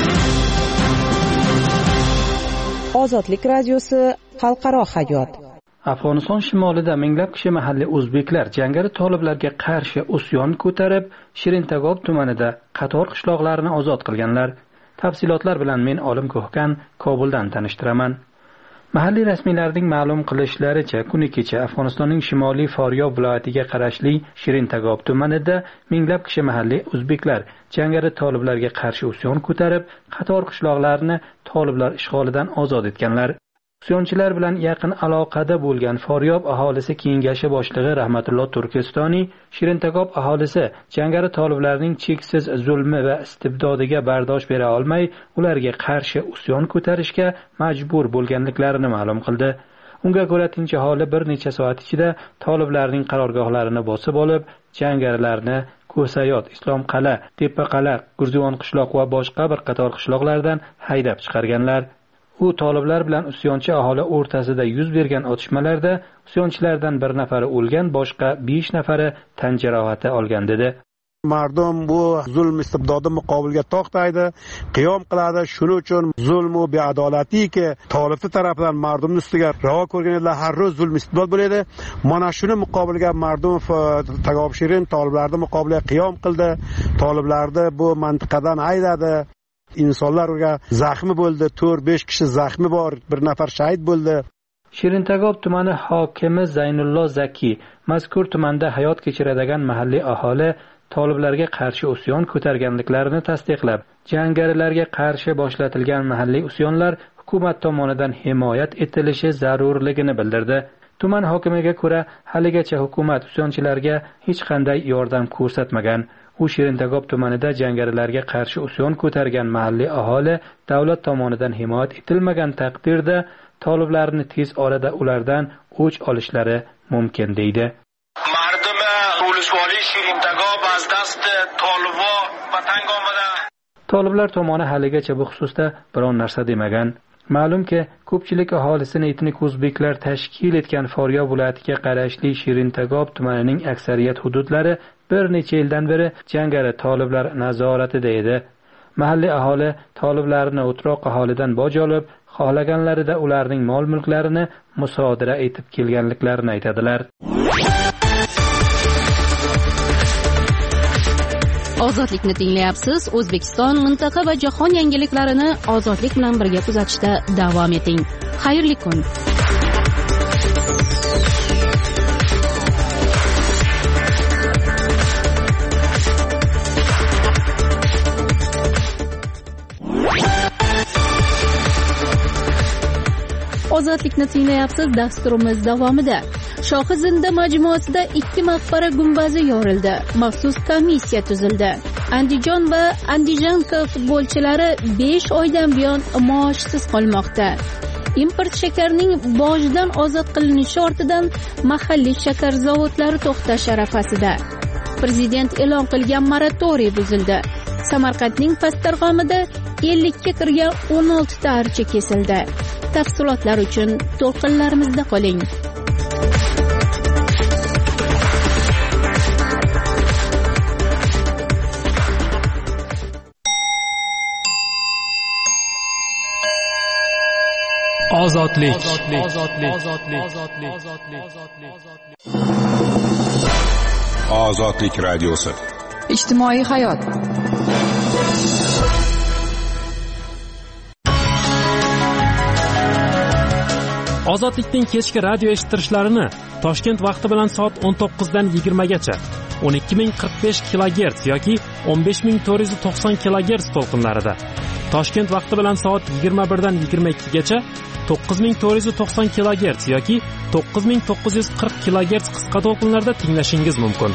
Ozodlik radiosi xalqaro hayot. Afg'oniston shimolida minglab kishi mahalliy o'zbeklar jangari toliblarga qarshi isyon ko'tarib, Shirintagob tumanida qator qishloqlarni ozod qilganlar. Tafsilotlar bilan men Olim Ko'hkan Kobuldan tanishtiraman. Mahalliy rasmiylarning ma'lum qilishlaricha, kuni kecha Afg'onistonning shimoliy Faryob viloyatiga qarashli Shirintagob tumanida minglab kishi mahalliy o'zbeklar jangari toliblarga qarshi isyon ko'tarib, qator qishloqlarni toliblar ishg'olidan ozod etganlar. Isyonchilar bilan yaqin aloqada bo'lgan Faryob aholisi kengashi boshlig'i Rahmatulloh Turkistoniy Shirintagob aholisi jangari toliblarning cheksiz zulmi va istibdodiga bardosh bera olmay, ularga qarshi isyon ko'tarishga majbur bo'lganliklarini ma'lum qildi. Unga ko'ra, tinch aholi bir necha soat ichida toliblarning qarorgohlarini bosib olib, jangarilarni Ko'sayot, Islom Qala, Tepa Qala, Gurzivon qishloq va boshqa bir qator qishloqlardan haydab chiqarganlar. U toliblar bilan isyonchi aholi o'rtasida yuz bergan otishmalarda isyonchilardan bir nafari o'lgan, boshqa 5 nafari tan jarohati olgan dedi. Mardum bu zulm istibdodi muqobilga to'xtaydi, qiyom qiladi. Shuning uchun zulm va beadolatiki toliblar tarafidan mardum ustiga ravo ko'rganlar har ro'z zulm istibdod bo'ladi. Mana shuni muqobilga mardum Tagob Shirin toliblarni muqobilga qiyom qildi. Toliblarni bu mantiqadan haydadi. insonlarga zaxmi bo'ldi, 4-5 kishi zaxmi bor, bir nafar shahid bo'ldi. Shirintagob tumani hokimi Zaynullo Zaki mazkur tumanda hayot kechiradigan mahalliy aholi toliblarga qarshi isyon ko'targanliklarini tasdiqlab, jangarilarga qarshi boshlatilgan mahalliy isyonlar hukumat tomonidan himoyat etilishi zarurligini bildirdi. Tuman hokimiga ko'ra, haligacha hukumat isyonchilarga hech qanday yordam ko'rsatmagan. U Shirintagob tumanida jangarilarga qarshi isyon ko'targan mahalliy aholi davlat tomonidan himoyat etilmagan taqdirda toliblarni tez orada ulardan o'ch olishlari mumkin deydi. Toliblar tomoni haligacha bu xususda biron narsa demagan. Ma'lumki, ko'pchilik aholisini etnik o'zbeklar tashkil etgan Faryab viloyatiga qarashli Shirintagob tumanining aksariyat hududlari bir necha yildan beri jangari toliblar nazoratida edi. Mahalliy aholi toliblarni o'troq aholidan boj olib, xohlaganlarida ularning mol-mulklarini musodara etib kelganliklarini aytadilar. Ozodlikni tinglayapsiz. O'zbekiston, mintaqa va jahon yangiliklarini ozodlik bilan birga kuzatishda davom eting. Xayrli kun. Ozodlikni tinglayapsiz. Dasturimiz davomida Shohi Zinda majmuasida 2 maqbara gumbazi yorildi. Maxsus komissiya tuzildi. Andijon va Andijanka futbolchilari 5 oydan buyon maoshsiz qolmoqda. Import shakarning bojdan ozod qilinishi ortidan mahalliy shakar zavodlari to'xtash arafasida. Prezident e'lon qilgan moratoriy buzildi. Samarqandning Pastarg'omida 50 ga kirgan 16 ta archa kesildi. Tafsilotlar uchun to'lqinlarimizda qoling. Ozodlik. Ozodlik radiosi. Ijtimoiy hayot. Ozodlikning kechki radio eshittirishlarini Toshkent vaqti bilan soat 19 dan 20 gacha 12045 kHz yoki 15490 kHz to'lqinlarida, Toshkent vaqti bilan soat 21 dan 22 gacha 9490 kHz yoki 9940 kHz qisqa to'lqinlarda tinglashingiz mumkin.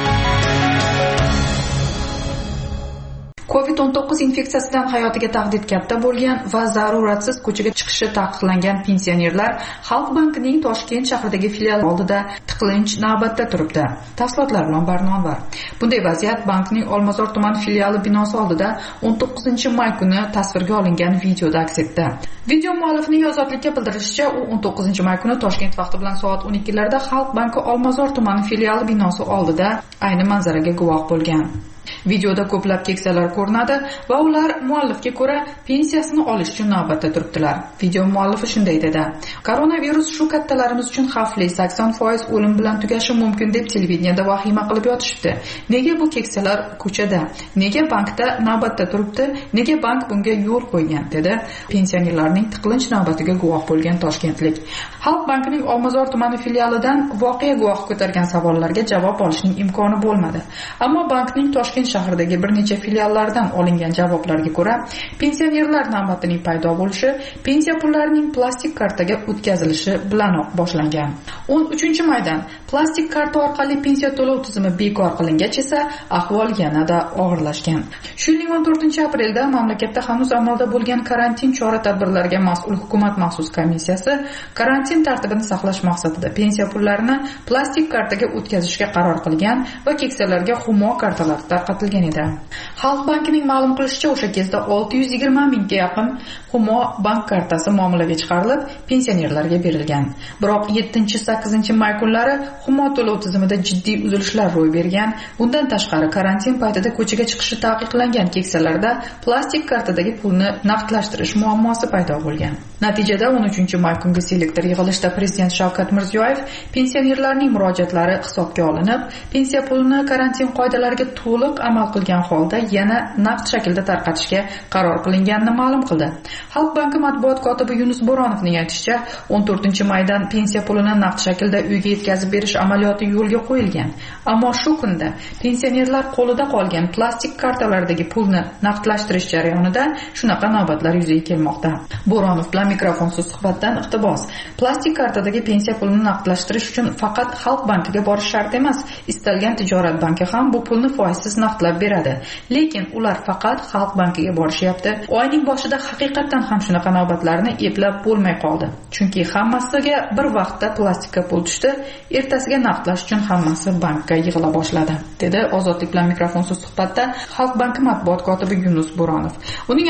COVID-19 infeksiyasidan hayotiga tahdid katta bo'lgan va zaruratsiz ko'chaga chiqishi taqiqlangan pensionerlar Xalq bankining Toshkent shahridagi filiali oldida tiqilinch navbatda turibdi. Tafsilotlar bilan Barnonvar. Bunday vaziyat bankning Olmazor tuman filiali binosi oldida 19-may kuni tasvirga olingan videoda aks etdi. Video muallifining ozodlikka bildirishicha, u 19-may kuni Toshkent vaqti bilan soat 12 larda Xalq banki Olmazor tumani filiali binosi oldida ayni manzaraga guvoh bo'lgan. Videoda ko'plab keksalar ko'rinadi va ular muallifga ko'ra pensiyasini olish uchun navbatda turibdilar. Video muallifi shunday dedi: "Koronavirus shu kattalarimiz uchun xavfli, 80% o'lim bilan tugashi mumkin deb televideniyada vahima qilib yotishibdi. Nega bu keksalar ko'chada? Nega bankda navbatda turibdi? Nega bank bunga yo'l qo'ygan?" dedi pensionerlarning tiqilinch navbatiga guvoh bo'lgan toshkentlik. Xalq bankining Olmazor tumani filialidan voqea guvohi ko'targan savollarga javob olishning imkoni bo'lmadi. Ammo bankning Toshkent shahridagi bir necha filiallardan olingan javoblarga ko'ra, pensionerlar navbatining paydo bo'lishi pensiya pullarining plastik kartaga o'tkazilishi bilanoq boshlangan. 13-maydan plastik karta orqali pensiya to'lov tizimi bekor qilingach esa ahvol yanada og'irlashgan. Shu yilning 14-aprelda mamlakatda hanuz amalda bo'lgan karantin chora-tadbirlariga mas'ul hukumat maxsus komissiyasi karantin tartibini saqlash maqsadida pensiya pullarini plastik kartaga o'tkazishga qaror qilgan va keksalarga Humo kartalar tarqatilgan edi. Xalq bankining ma'lum qilishicha, o'sha kezda 620 mingga yaqin Humo bank kartasi muomalaga chiqarilib, pensionerlarga berilgan. Biroq 7-8-may kunlari Humo to'lov tizimida jiddiy uzilishlar ro'y bergan. Bundan tashqari, karantin paytida ko'chaga chiqishi taqiqlangan keksalarda plastik kartadagi pulni naqdlashtirish muammosi paydo bo'lgan. Natijada 13-may kungi selektor yig'ilishda Prezident Shavkat Mirziyoyev pensionerlarning murojaatlari hisobga olinib, pensiya pulini karantin qoidalariga to'liq amal qilgan holda yana naqd shaklda tarqatishga qaror qilinganini ma'lum qildi. Xalq banki matbuot kotibi Yunus Bo'ronovning aytishicha, 14-maydan pensiya pulini naqd shaklda uyga yetkazib berish amaliyoti yo'lga qo'yilgan. Ammo shu kunda pensionerlar qo'lida qolgan plastik kartalardagi pulni naqdlashtirish jarayonida shunaqa navbatlar yuzaga kelmoqda. Bo'ronov bilan mikrofonsiz suhbatdan iqtibos. Plastik kartadagi pensiya pulini naqdlashtirish uchun faqat Xalq bankiga borish shart emas. Istalgan tijorat banki ham bu pulni foizsiz naqdlab beradi. Lekin ular faqat Xalq bankiga borishyapti. Oyning boshida haqiqatan ham shunaqa navbatlarni eplab bo'lmay qoldi. Chunki hammasiga bir vaqtda plastikka pul tushdi, ertasiga naqdlash uchun hammasi bankka yig'ila boshladi, dedi Ozodlik bilan mikrofonsiz suhbatda Xalq banki matbuot kotibi Yunus Bo'ronov. Uning aytishicha,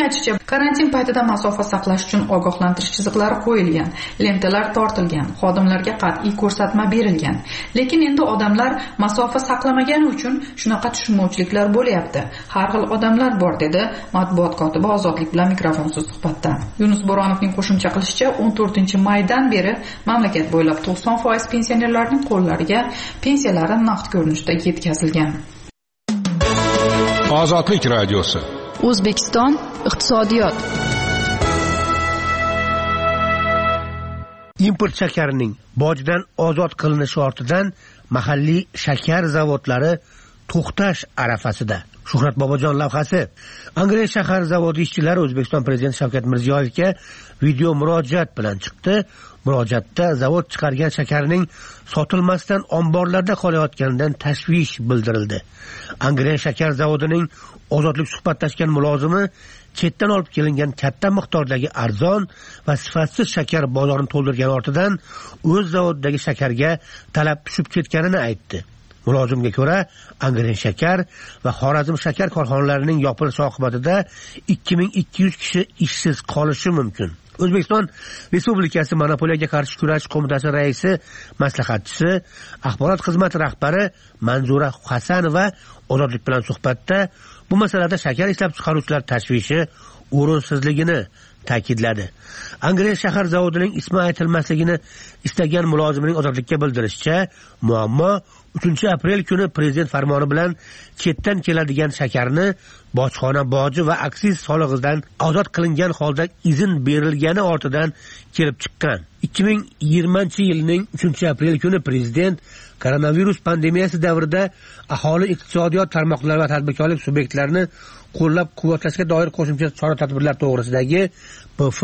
Karantin paytida masofa saqlash uchun ogohlantirish chiziqlari qo'yilgan, lentalar tortilgan, xodimlarga qat'iy ko'rsatma berilgan. Lekin endi odamlar masofa saqlamagani uchun shunaqa tushunmovchiliklar bo'lyapti. Har xil odamlar bor, dedi matbuot kotibi Ozodlik bilan mikrofonsiz suhbatda. Yunus Bo'ronovning qo'shimcha qilishicha, 14-maydan beri mamlakat bo'ylab 90% pensionerlarning qo'llariga pensiyalari naqd ko'rinishda yetkazilgan. Ozodlik radiosi. O'zbekiston iqtisodiyot. Import shakarining bojdan ozod qilinishi ortidan mahalliy shakar zavodlari to'xtash arafasida. Shuhrat Bobojon lavhasi. Angren shahar zavodi ishchilari O'zbekiston prezidenti Shavkat Mirziyoyevga video murojaat bilan chiqdi. Murojaatda zavod chiqargan shakarning sotilmasdan omborlarda qolayotganidan tashvish bildirildi. Angren shakar zavodining ozodlik suhbatlashgan mulozimi chetdan olib kelingan katta miqdordagi arzon va sifatsiz shakar bozorini to'ldirgan ortidan o'z zavodidagi shakarga talab tushib ketganini aytdi. Mulozimga ko'ra, Angren shakar va Xorazm shakar korxonalarining yopilishi oqibatida 2200 kishi ishsiz qolishi mumkin. O'zbekiston Respublikasi Monopoliyaga qarshi kurashish qo'mitasi raisi maslahatchisi, axborot xizmati rahbari Manzura Hasanova Ozodlik bilan suhbatda bu masalada shakar ishlab chiqaruvchilar tashvishi o'rinsizligini ta'kidladi. Angren shahar zavodining ismi aytilmasligini istagan mulozimning Ozodlikka bildirishicha, muammo 3-aprel kuni prezident farmoni bilan chetdan keladigan shakarni bojxona boji va aksiz solig'idan ozod qilingan holda izn berilgani ortidan kelib chiqqan. 2020-yilning 3-aprel kuni prezident koronavirus pandemiyasi davrida aholi iqtisodiyot tarmoqlari va tadbirkorlik subyektlarini qo'llab-quvvatlashga doir qo'shimcha chora-tadbirlar to'g'risidagi PF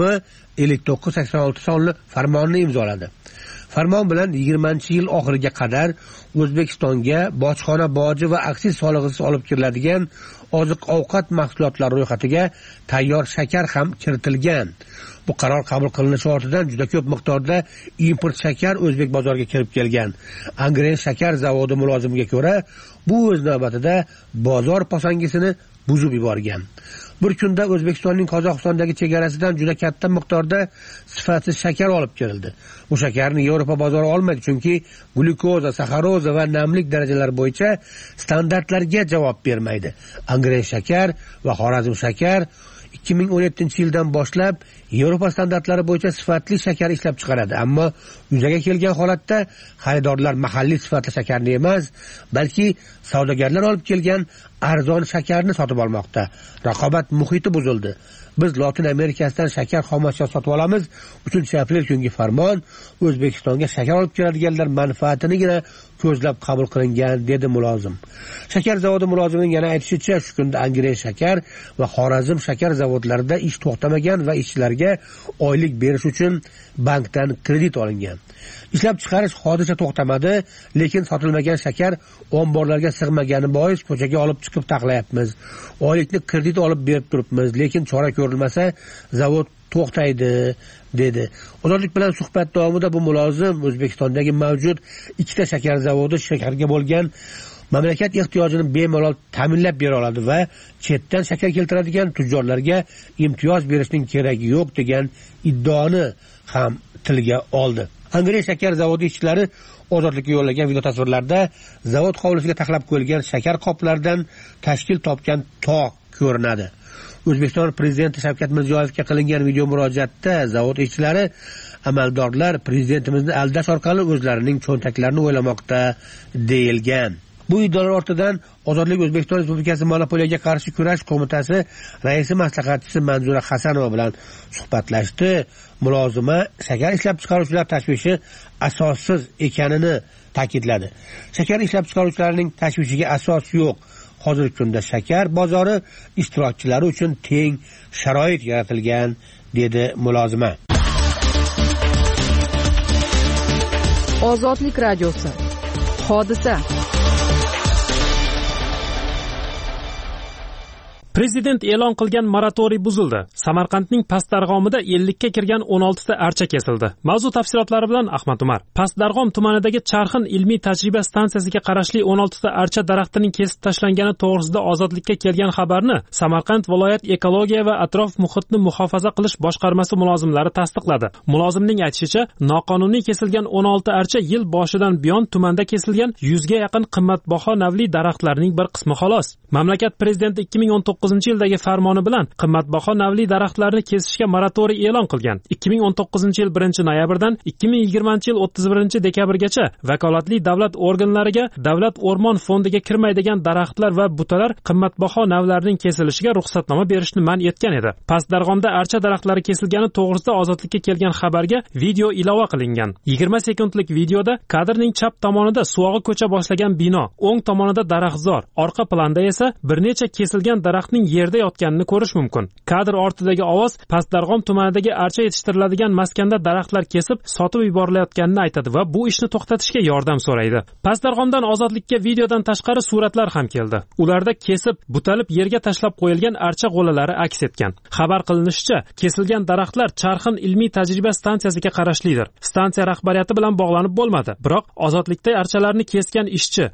5986 sonli farmonni imzoladi. Farmon bilan 20-yil oxiriga qadar O'zbekistonga bojxona boji va aksiz solig'isiz olib kiriladigan oziq-ovqat mahsulotlari ro'yxatiga tayyor shakar ham kiritilgan. Bu qaror qabul qilinishi ortidan juda ko'p miqdorda import shakar o'zbek bozoriga kirib kelgan. Angren shakar zavodi mulozimiga ko'ra, bu o'z navbatida bozor posangisini buzib yuborgan. Bir kunda O'zbekistonning Qozog'istondagi chegarasidan juda katta miqdorda sifatsiz shakar olib keldi. Bu shakarni Yevropa bozori olmaydi, chunki glyukoza, saxaroza va namlik darajalari bo'yicha standartlarga javob bermaydi. Angren shakar va Xorazm shakar 2017-yildan boshlab Yevropa standartlari bo'yicha sifatli shakar ishlab chiqaradi, ammo yuzaga kelgan holatda xaridorlar mahalliy sifatli shakarni emas, balki savdogarlar olib kelgan arzon shakarni sotib olmoqda. Raqobat muhiti buzildi. Biz Lotin Amerikasidan shakar xomashyo sotib olamiz. 3-aprel kungi farmon O'zbekistonga shakar olib keladiganlar manfaatinigina ko'zlab qabul qilingan, dedi mulozim. Shakar zavodi mulozimining yana aytishicha, shu kunda Angren shakar va Xorazm shakar zavodlarida ish to'xtamagan va ishchilarga oylik berish uchun bankdan kredit olingan. Ishlab chiqarish hozircha to'xtamadi, lekin sotilmagan shakar omborlarga sig'magani bois ko'chaga olib chiqib taqlayapmiz. Oylikni kredit olib berib turibmiz, lekin chora ko'rilmasa zavod to'xtaydi, dedi. Ozodlik bilan suhbat davomida bu mulozim O'zbekistondagi mavjud 2 shakar zavodi shakarga bo'lgan mamlakat ehtiyojini bemalol ta'minlab bera oladi va chetdan shakar keltiradigan tujjorlarga imtiyoz berishning keragi yo'q degan iddaoni ham tilga oldi. Angren shakar zavodi ishchilari Ozodlikka yo'llagan video tasvirlarda zavod hovlisiga taxlab qo'yilgan shakar qoplaridan tashkil topgan tog' ko'rinadi. O'zbekiston prezidenti Shavkat Mirziyoyevga qilingan video murojaatda zavod ishchilari amaldorlar prezidentimizni aldash orqali o'zlarining cho'ntaklarini o'ylamoqda deyilgan. Bu iddaolar ortidan Ozodlik O'zbekiston Respublikasi Monopoliyaga qarshi kurashish qo'mitasi raisi maslahatchisi Manzura Hasanova bilan suhbatlashdi. Mulozima shakar ishlab chiqaruvchilar tashvishi asossiz ekanini ta'kidladi. Shakar ishlab chiqaruvchilarining tashvishiga asos yo'q. Hozirgi kunda shakar bozori ishtirokchilari uchun teng sharoit yaratilgan, dedi mulozima. Ozodlik radiosi. Hodisa. Prezident e'lon qilgan moratoriy buzildi. Samarqandning Pastdarg'omida 50 ga kirgan 16 ta archa kesildi. Mavzu tafsilotlari bilan Ahmad Umar. Pastdarg'om tumanidagi Charxin ilmiy tajriba stansiyasiga qarashli 16 ta archa daraxtining kesib tashlangani to'g'risida Ozodlikka kelgan xabarni Samarqand viloyat ekologiya va atrof muhitni muhofaza qilish boshqarmasi mulozimlari tasdiqladi. Mulozimning aytishicha, noqonuniy kesilgan 16 archa yil boshidan buyon tumanda kesilgan 100 ga yaqin qimmatbaho navli daraxtlarning bir qismi xolos. Mamlakat prezidenti 2019-yildagi farmoni bilan qimmatbaho navli daraxtlarni kesishga moratoriy e'lon qilgan. 2019-yil 1-noyabrdan 2020-yil 31-dekabrgacha vakolatli davlat organlariga davlat o'rmon fondiga kirmaydigan daraxtlar va butalar qimmatbaho navlarning kesilishiga ruxsatnoma berishni man etgan edi. Pastdarg'omda archa daraxtlari kesilgani to'g'risida Ozodlikka kelgan xabarga video ilova qilingan. 20 sekundlik videoda kadrning chap tomonida suvog'i ko'cha boshlagan bino, o'ng tomonida daraxtzor, orqa planda esa bir necha kesilgan daraxtning yerda yotganini ko'rish mumkin. Kadr ortidagi ovoz Pastdarg'om tumanidagi archa yetishtiriladigan maskanda daraxtlar kesib sotib yuborilayotganini aytadi va bu ishni to'xtatishga yordam so'raydi. Pastdarg'omdan Ozodlikka videodan tashqari suratlar ham keldi. Ularda kesib, butalib yerga tashlab qo'yilgan archa g'o'lalari aks etgan. Xabar qilinishicha, kesilgan daraxtlar Charxin ilmiy tajriba stansiyasiga qarashlidir. Stansiya rahbariyati bilan bog'lanib bo'lmadi. Biroq Ozodlikda archalarni kesgan ishchi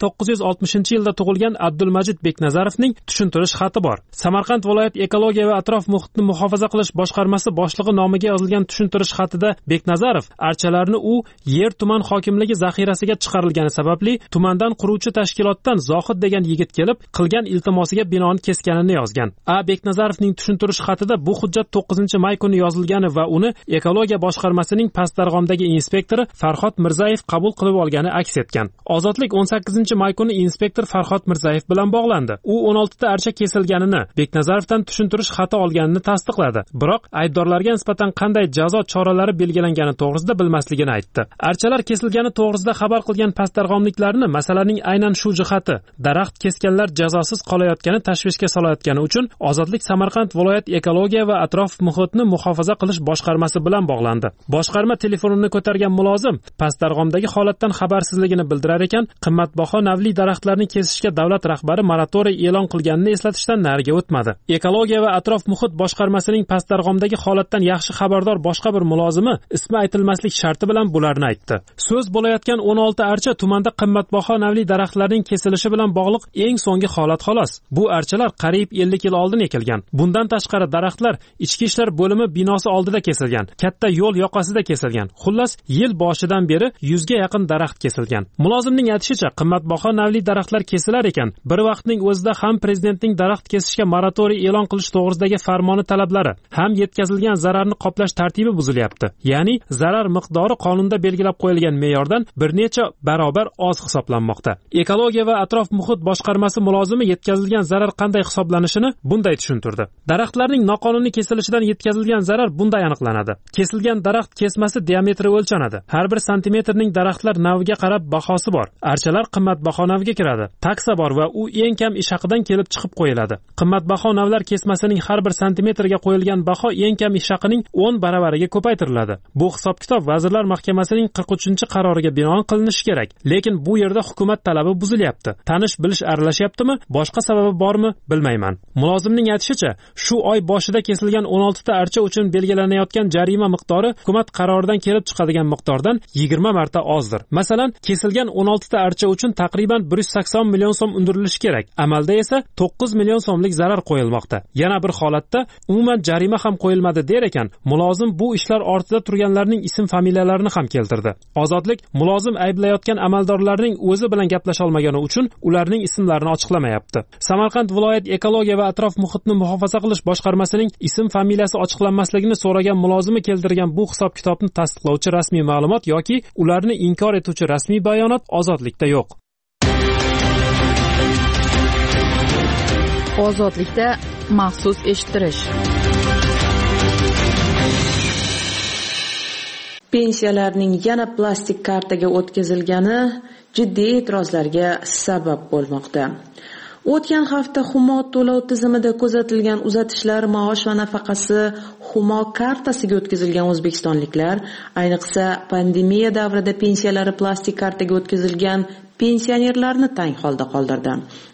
1960-yilda tug'ilgan Abdulmajid Beknazarovning tushuntirish xati bor. Samarqand viloyat ekologiya va atrof muhitni muhofaza qilish boshqarmasi boshlig'i nomiga yozilgan tushuntirish xatida Beknazarov archalarni u yer tuman hokimligi zaxirasiga chiqarilgani sababli tumandan quruvchi tashkilotdan Zohid degan yigit kelib qilgan iltimosiga binoan kesganini yozgan. Beknazarovning tushuntirish xatida bu hujjat 9-may kuni yozilgani va uni ekologiya boshqarmasining Pastdarg'omdagi inspektori Farhod Mirzayev qabul qilib olgani aks etgan. Ozodlik 18-may kuni inspektor Farhod Mirzayev bilan bog'landi. U 16 ta archa kesilganini, Beknazarovdan tushuntirish xati olganini tasdiqladi. Biroq aybdorlarga nisbatan qanday jazo choralari belgilangani to'g'risida bilmasligini aytdi. Archalar kesilgani to'g'risida xabar qilgan Pastdarg'omliklarni masalaning aynan shu jihati, daraxt kesganlar jazosiz qolayotgani tashvishga solayotgani uchun Ozodlik Samarqand viloyat ekologiya va atrof muhitni muhofaza qilish boshqarmasi bilan bog'landi. Boshqarma telefonini ko'targan mulozim Pastdarg'omdagi holatdan xabarsizligini bildirar ekan, qimmatbaho navli daraxtlarni kesishga davlat rahbari moratoriy e'lon qilganini eslatishdan nariga o'tmadi. Ekologiya va atrof muhit boshqarmasining Pastdarg'omdagi holatdan yaxshi xabardor boshqa bir mulozimi ismi aytilmaslik sharti bilan bularni aytdi. So'z bo'layotgan 16 archa tumanda qimmatbaho navli daraxtlarning kesilishi bilan bog'liq eng so'nggi holat xolos. Bu archalar qariyb 50 yil oldin ekilgan. Bundan tashqari daraxtlar ichki ishlar bo'limi binosi oldida kesilgan, katta yo'l yoqasida kesilgan. Xullas, yil boshidan beri 100 ga yaqin daraxt kesilgan. Mulozimning aytishicha, qimmatbaho navli daraxtlar kesilar ekan, bir vaqtning o'zida ham prezidentning daraxt kesishga moratoriy e'lon qilish to'g'risidagi farmoni talablari, ham yetkazilgan zararni qoplash tartibi buzilyapti. Ya'ni zarar miqdori qonunda belgilab qo'yilgan me'yordan bir necha barobar oz hisoblanmoqda. Ekologiya va atrof muhit boshqarmasi mulozimi yetkazilgan zarar qanday hisoblanishini bunday tushuntirdi. Daraxtlarning noqonuniy kesilishidan yetkazilgan zarar bunday aniqlanadi. Kesilgan daraxt kesmasi diametri o'lchanadi. Har bir santimetrning daraxtlar naviga qarab bahosi bor. Archalar qimmatbaho navga kiradi. Taksa bor va u eng kam ish haqidan kelib chiqib qo'yiladi. Qimmatbaho navlar kesmasining har bir santimetrga qo'yilgan baho eng kam ish haqining 10 baravariga ko'paytiriladi. Bu hisob-kitob Vazirlar Mahkamasining 43-qaroriga binoan qilinishi kerak. Lekin bu yerda hukumat talabi buzilyapti. Tanish-bilish aralashyaptimi? Boshqa sababi bormi? Bilmayman. Mulozimning aytishicha, shu oy boshida kesilgan 16 ta archa uchun belgilanayotgan jarima miqdori hukumat qaroridan kelib chiqadigan miqdordan 20 marta ozdir. Masalan, kesilgan 16 ta archa uchun taqriban 180 million so'm undirilishi kerak. Amalda esa 9 million so'mlik zarar qo'yilmoqda. Yana bir holatda umuman jarima ham qo'yilmadi der ekan, mulozim bu ishlar ortida turganlarning ism-familiyalarini ham keltirdi. Ozodlik mulozim ayblayotgan amaldorlarning o'zi bilan gaplasha olmagani uchun ularning ismlarini ochiqlamayapti. Samarqand viloyat ekologiya va atrof muhitni muhofaza qilish boshqarmasining ism-familiyasi ochiqlanmasligini so'ragan mulozimi keltirgan bu hisob-kitobni tasdiqlovchi rasmiy ma'lumot yoki ularni inkor etuvchi rasmiy bayonot Ozodlikda yo'q. Ozodlikda maxsus eshittirish. Pensiyalarning yana plastik kartaga o'tkazilgani jiddiy e'tirozlarga sabab bo'lmoqda. O'tgan hafta Humo to'lov tizimida kuzatilgan uzatishlar maosh va nafaqasi Humo kartasiga o'tkazilgan o'zbekistonliklar, ayniqsa pandemiya davrida pensiyalari plastik kartaga o'tkazilgan pensionerlarni tang holda qoldirdi.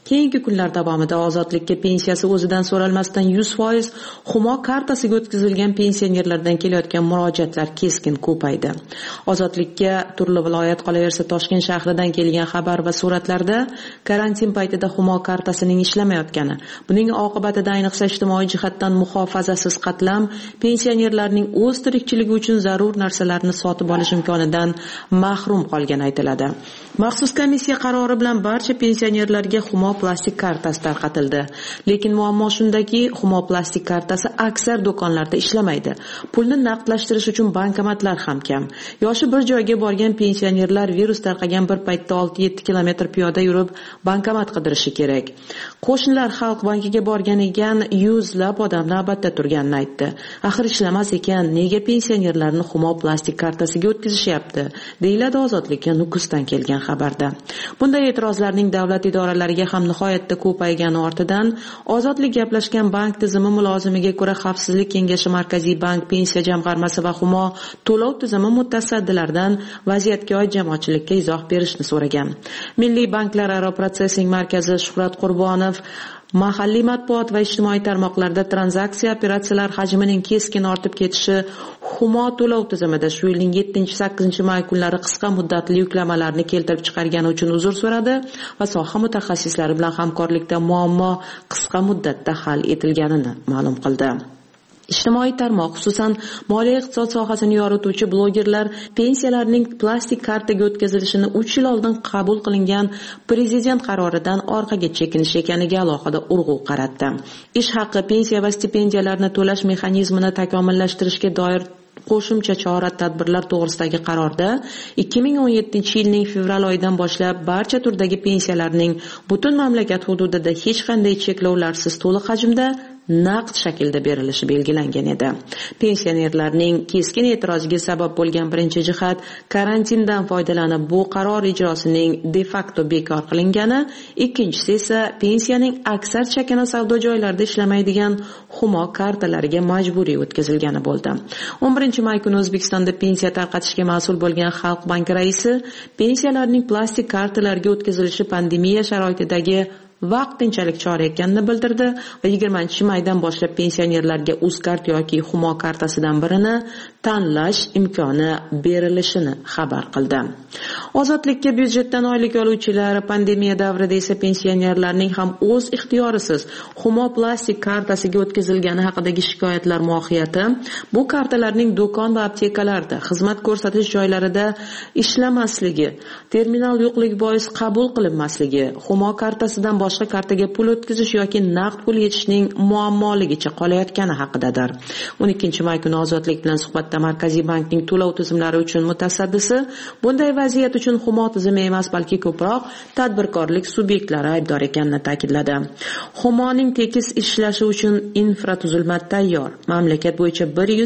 Keyingi kunlar davomida ozodlikka pensiyasi o'zidan so'ralmasdan 100% Humo kartasiga o'tkazilgan pensionerlardan kelayotgan murojaatlar keskin ko'paydi. Ozodlikka turli viloyat, qolaversa Toshkent shahridan kelgan xabar va suratlarda karantin paytida Humo kartasining ishlamayotgani, buning oqibatida ayniqsa ijtimoiy jihatdan muhofazasiz qatlam pensionerlarning o'z tirikchiligi uchun zarur narsalarni sotib olish imkonidan mahrum qolgani aytiladi. Maxsus komissiya qarori bilan barcha pensionerlarga Humo plastik kartasi tarqatildi. Lekin muammo shundaki, Humo plastik kartasi aksar do'konlarda ishlamaydi. Pulni naqdlashtirish uchun bankomatlar ham kam. Yoshi bir joyga borgan pensionerlar virus tarqagan bir paytda 6-7 kilometr piyoda yurib bankomat qidirishi kerak. Qo'shnilar Xalq bankiga borgan ekan, yuzlab odam navbatda turganini aytdi. Axir ishlamas ekan, nega pensionerlarni Humo plastik kartasiga o'tkazishyapti? Deyiladi Ozodlikka Nukusdan kelgan xabarda. Bunday e'tirozlarning davlat idoralariga ham nihoyatda ko'paygani ortidan Ozodlik gaplashgan bank tizimi mulozimiga ko'ra Xavfsizlik kengashi Markaziy bank pensiya jamg'armasi va Humo to'lov tizimi mutasaddilaridan vaziyatga oid jamoatchilikka izoh berishni so'ragan. Milliy banklararo protsessing markazi Shuhrat Qurbonov mahalliy matbuot va ijtimoiy tarmoqlarda tranzaksiya operatsiyalar hajmining keskin ortib ketishi Humo to'lov tizimida shu yilning 7-8 may kunlari qisqa muddatli yuklamalarni keltirib chiqargani uchun uzr so'radi va soha mutaxassislari bilan hamkorlikda muammo qisqa muddatda hal etilganini ma'lum qildi. Ijtimoiy tarmoq, xususan moliya iqtisod sohasini yorituvchi blogerlar pensiyalarning plastik kartaga o'tkazilishini 3 yil oldin qabul qilingan prezident qaroridan orqaga chekinish ekaniga alohida urg'u qaratdi. Ish haqi, pensiya va stipendiyalarni to'lash mexanizmini takomillashtirishga doir qo'shimcha chora-tadbirlar to'g'risidagi qarorda 2017-yilning fevral oyidan boshlab barcha turdagi pensiyalarning butun mamlakat hududida hech qanday cheklovlarsiz to'liq hajmda naqd shaklda berilishi belgilangan edi. Pensionerlarning keskin e'tiroziga sabab bo'lgan birinchi jihat karantindan foydalanib bu qaror ijrosining de facto bekor qilingani, ikkinchisi esa pensiyaning aksar chakana savdo joylarida ishlamaydigan Humo kartalariga majburiy o'tkazilgani bo'ldi. 11-may kuni O'zbekistonda pensiya tarqatishga mas'ul bo'lgan Xalq banki raisi pensiyalarning plastik kartalarga o'tkazilishi pandemiya sharoitidagi vaqtinchalik chora ekanini bildirdi va 20-maydan boshlab pensionerlarga Uzkart yoki Humo kartasidan birini tanlash imkoni berilishini xabar qildi. Ozodlikka byudjetdan oylik oluvchilar, pandemiya davrida esa pensionerlarning ham o'z ixtiyorisiz Humo plastik kartasiga o'tkazilgani haqidagi shikoyatlar mohiyati bu kartalarning do'kon va aptekalarda, xizmat ko'rsatish joylarida ishlamasligi, terminal yo'qligi bois qabul qilinmasligi, Humo kartasidan boshqa kartaga pul o'tkazish yoki naqd pul yetishning muammoligicha qolayotgani haqidadir. 12-may kuni Ozodlik bilan suhbatda Markaziy bankning to'lov tizimlari uchun mutasaddisi bunday vaziyat uchun Humo tizimi emas, balki ko'proq tadbirkorlik subyektlari aybdor ekanini ta'kidladi. Humoning tekis ishlashi uchun infratuzilma tayyor. Mamlakat bo'yicha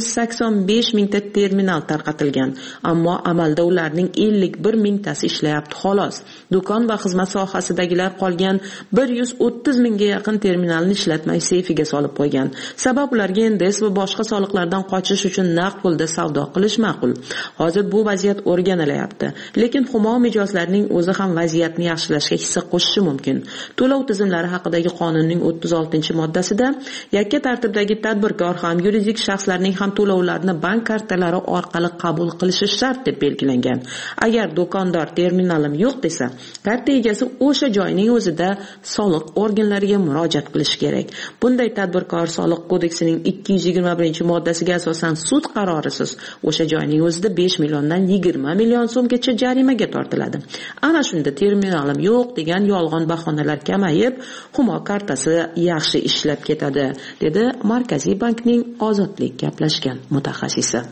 185 mingta terminal tarqatilgan, ammo amalda ularning 51 mingtasi ishlayapti xolos. Do'kon va xizmat sohasidagilar qolgan 130 mingga yaqin terminalni ishlatmay seyfiga solib qo'ygan. Sabab ularga NDS va boshqa soliqlardan qochish uchun naqd pulda savdo qilish ma'qul. Hozir bu vaziyat o'rganilyapti. Lekin Humo mijozlarining o'zi ham vaziyatni yaxshilashga hissa qo'shishi mumkin. To'lov tizimlari haqidagi qonunning 36-moddasida yakka tartibdagi tadbirkor ham yuridik shaxslarning ham to'lovlarni bank kartalari orqali qabul qilishi shart deb belgilangan. Agar do'kondor terminalim yo'q desa, karta egasi o'sha joyning o'zida soliq organlariga murojaat qilish kerak. Bunday tadbirkor Soliq kodeksining 221-moddasiga asosan sud qarorisiz o'sha joyning o'zida 5 milliondan 20 million so'mgacha jarimaga tortiladi. Ana shunda terminalim yo'q degan yolg'on bahonalar kamayib, Humo kartasi yaxshi ishlab ketadi, dedi Markaziy bankning Ozodlik gaplashgan mutaxassisi.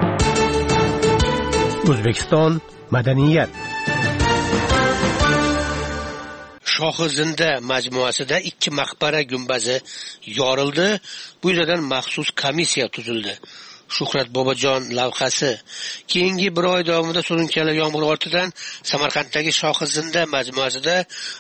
O'zbekiston madaniyat Shohizinda majmuasida 2 maqbara gumbazi yorildi. Bu yuzasidan maxsus komissiya tuzildi. Shuhrat Bobojon lavhasi. Keyingi bir oy davomida surunkali yomg'ir ortidan Samarqanddagi Shohizinda majmuasida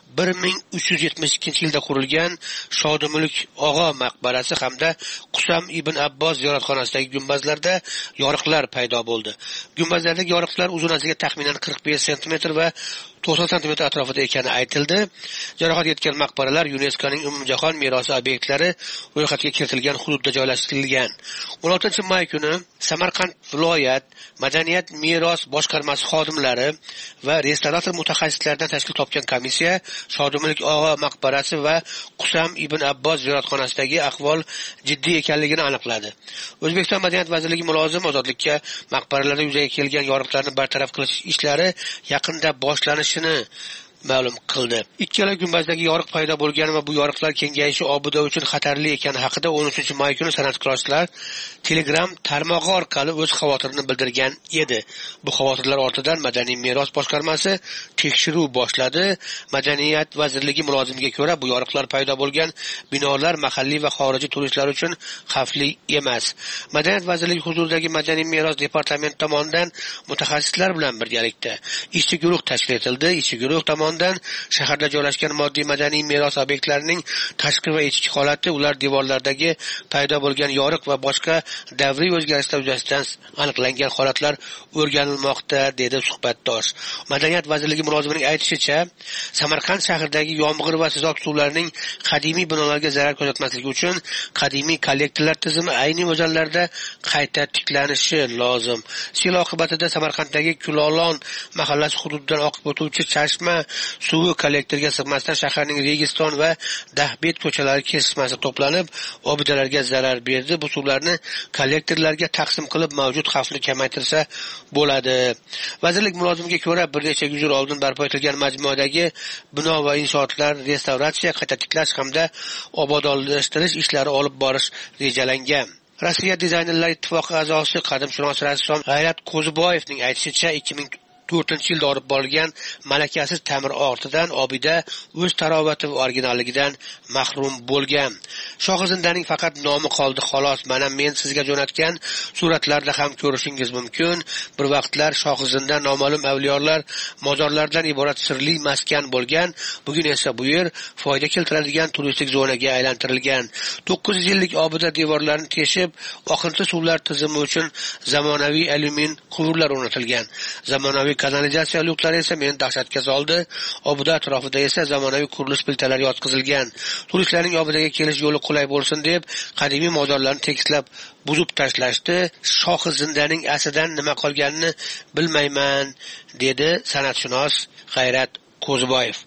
1372-yilda qurilgan Shodimulk og'o maqbarasi hamda Qusam ibn Abbos ziyoratxonasidagi gumbazlarda yoriqlar paydo bo'ldi. Gumbazlardagi yoriqlar uzunasiga taxminan 45 cm va 90 cm atrofida ekani aytildi. Jarohat yetgan maqbaralar UNESCOning umumjahon merosi obyektlari ro'yxatga kiritilgan hududda joylashtirilgan. 16-may kuni Samarqand viloyat madaniyat meros boshqarmasi xodimlari va restavrator mutaxassislaridan tashkil topgan komissiya Shodimulk og'o maqbarasi va Qusam ibn Abbos ziyoratxonasidagi ahvol jiddiy ekanligini aniqladi. O'zbekiston Madaniyat vazirligi mulozim ozodlikka maqbaralarda yuzaga kelgan yoriqlarni bartaraf qilish ishlari yaqinda boshlanishini ma'lum qildi. Ikkala gumbazdagi yoriq paydo bo'lgani va bu yoriqlar kengayishi obuda uchun xatarli ekani haqida 13-may kuni san'atkorlar Telegram tarmog'i orqali o'z xavotirini bildirgan edi. Bu xavotirlar ortidan Madaniy meros boshqarmasi tekshiruv boshladi. Madaniyat vazirligi mulozimiga ko'ra, bu yoriqlar paydo bo'lgan binolar mahalliy va xorijiy turistlar uchun xavfli emas. Madaniyat vazirligi huzuridagi Madaniy meros departamenti tomonidan mutaxassislar bilan birgalikda ishchi guruh tashkil etildi. Ishchi guruh tomonidan shaharda joylashgan moddiy madaniy meros obyektlarining tashqi va ichki holati, ular devorlardagi paydo bo'lgan yoriq va boshqa davriy o'zgarishlar yuzasidan aniqlangan holatlar o'rganilmoqda, dedi suhbatdosh. Madaniyat vazirligi mulozimining aytishicha, Samarqand shahridagi yomg'ir va sizot suvlarining qadimiy binolarga zarar ko'rsatmasligi uchun qadimiy kollektorlar tizimi ayni o'zanlarda qayta tiklanishi lozim. Sel oqibatida Samarqanddagi Kulolon mahallasi hududidan oqib o'tuvchi Chashma suvi kollektorga sig'masdan shaharning Registon va Dahbet ko'chalari kesishmasi to'planib, obidalarga zarar berdi. Bu suvlarni kollektorlarga taqsim qilib mavjud xavfni kamaytirsa bo'ladi. Vazirlik mulozimiga ko'ra, bir necha yil oldin barpo etilgan majmuadagi bino va inshootlar restavratsiya, qayta tiklash hamda obodonlashtirish ishlari olib borish rejalangan. Rossiya dizaynerlar ittifoqi a'zosi qadimshunos rassom G'ayrat Qo'ziboyevning aytishicha, 2004-yilda olib borilgan malakasiz ta'mir ortidan obida o'z tarovati va originalligidan mahrum bo'lgan. Shohizindaning faqat nomi qoldi xolos. Mana men sizga jo'natgan suratlarda ham ko'rishingiz mumkin. Bir vaqtlar Shohizinda noma'lum avliyolar mozorlardan iborat sirli maskan bo'lgan. Bugun esa bu yer foyda keltiradigan turistik zonaga aylantirilgan. 900 yillik obida devorlarini teshib, oqinti suvlar tizimi uchun zamonaviy alyumin quvurlar o'rnatilgan. Zamonaviy kanalizatsiya lyuklari esa meni dahshatga soldi. Obida atrofida esa zamonaviy qurilish plitalari yotqizilgan. Turistlarning obidaga kelish yo'li qulay bo'lsin deb qadimiy mozorlarni tekislab buzib tashlashdi. Shohizindaning aslidan nima qolganini bilmayman, dedi san'atshunos G'ayrat Qo'ziboyev.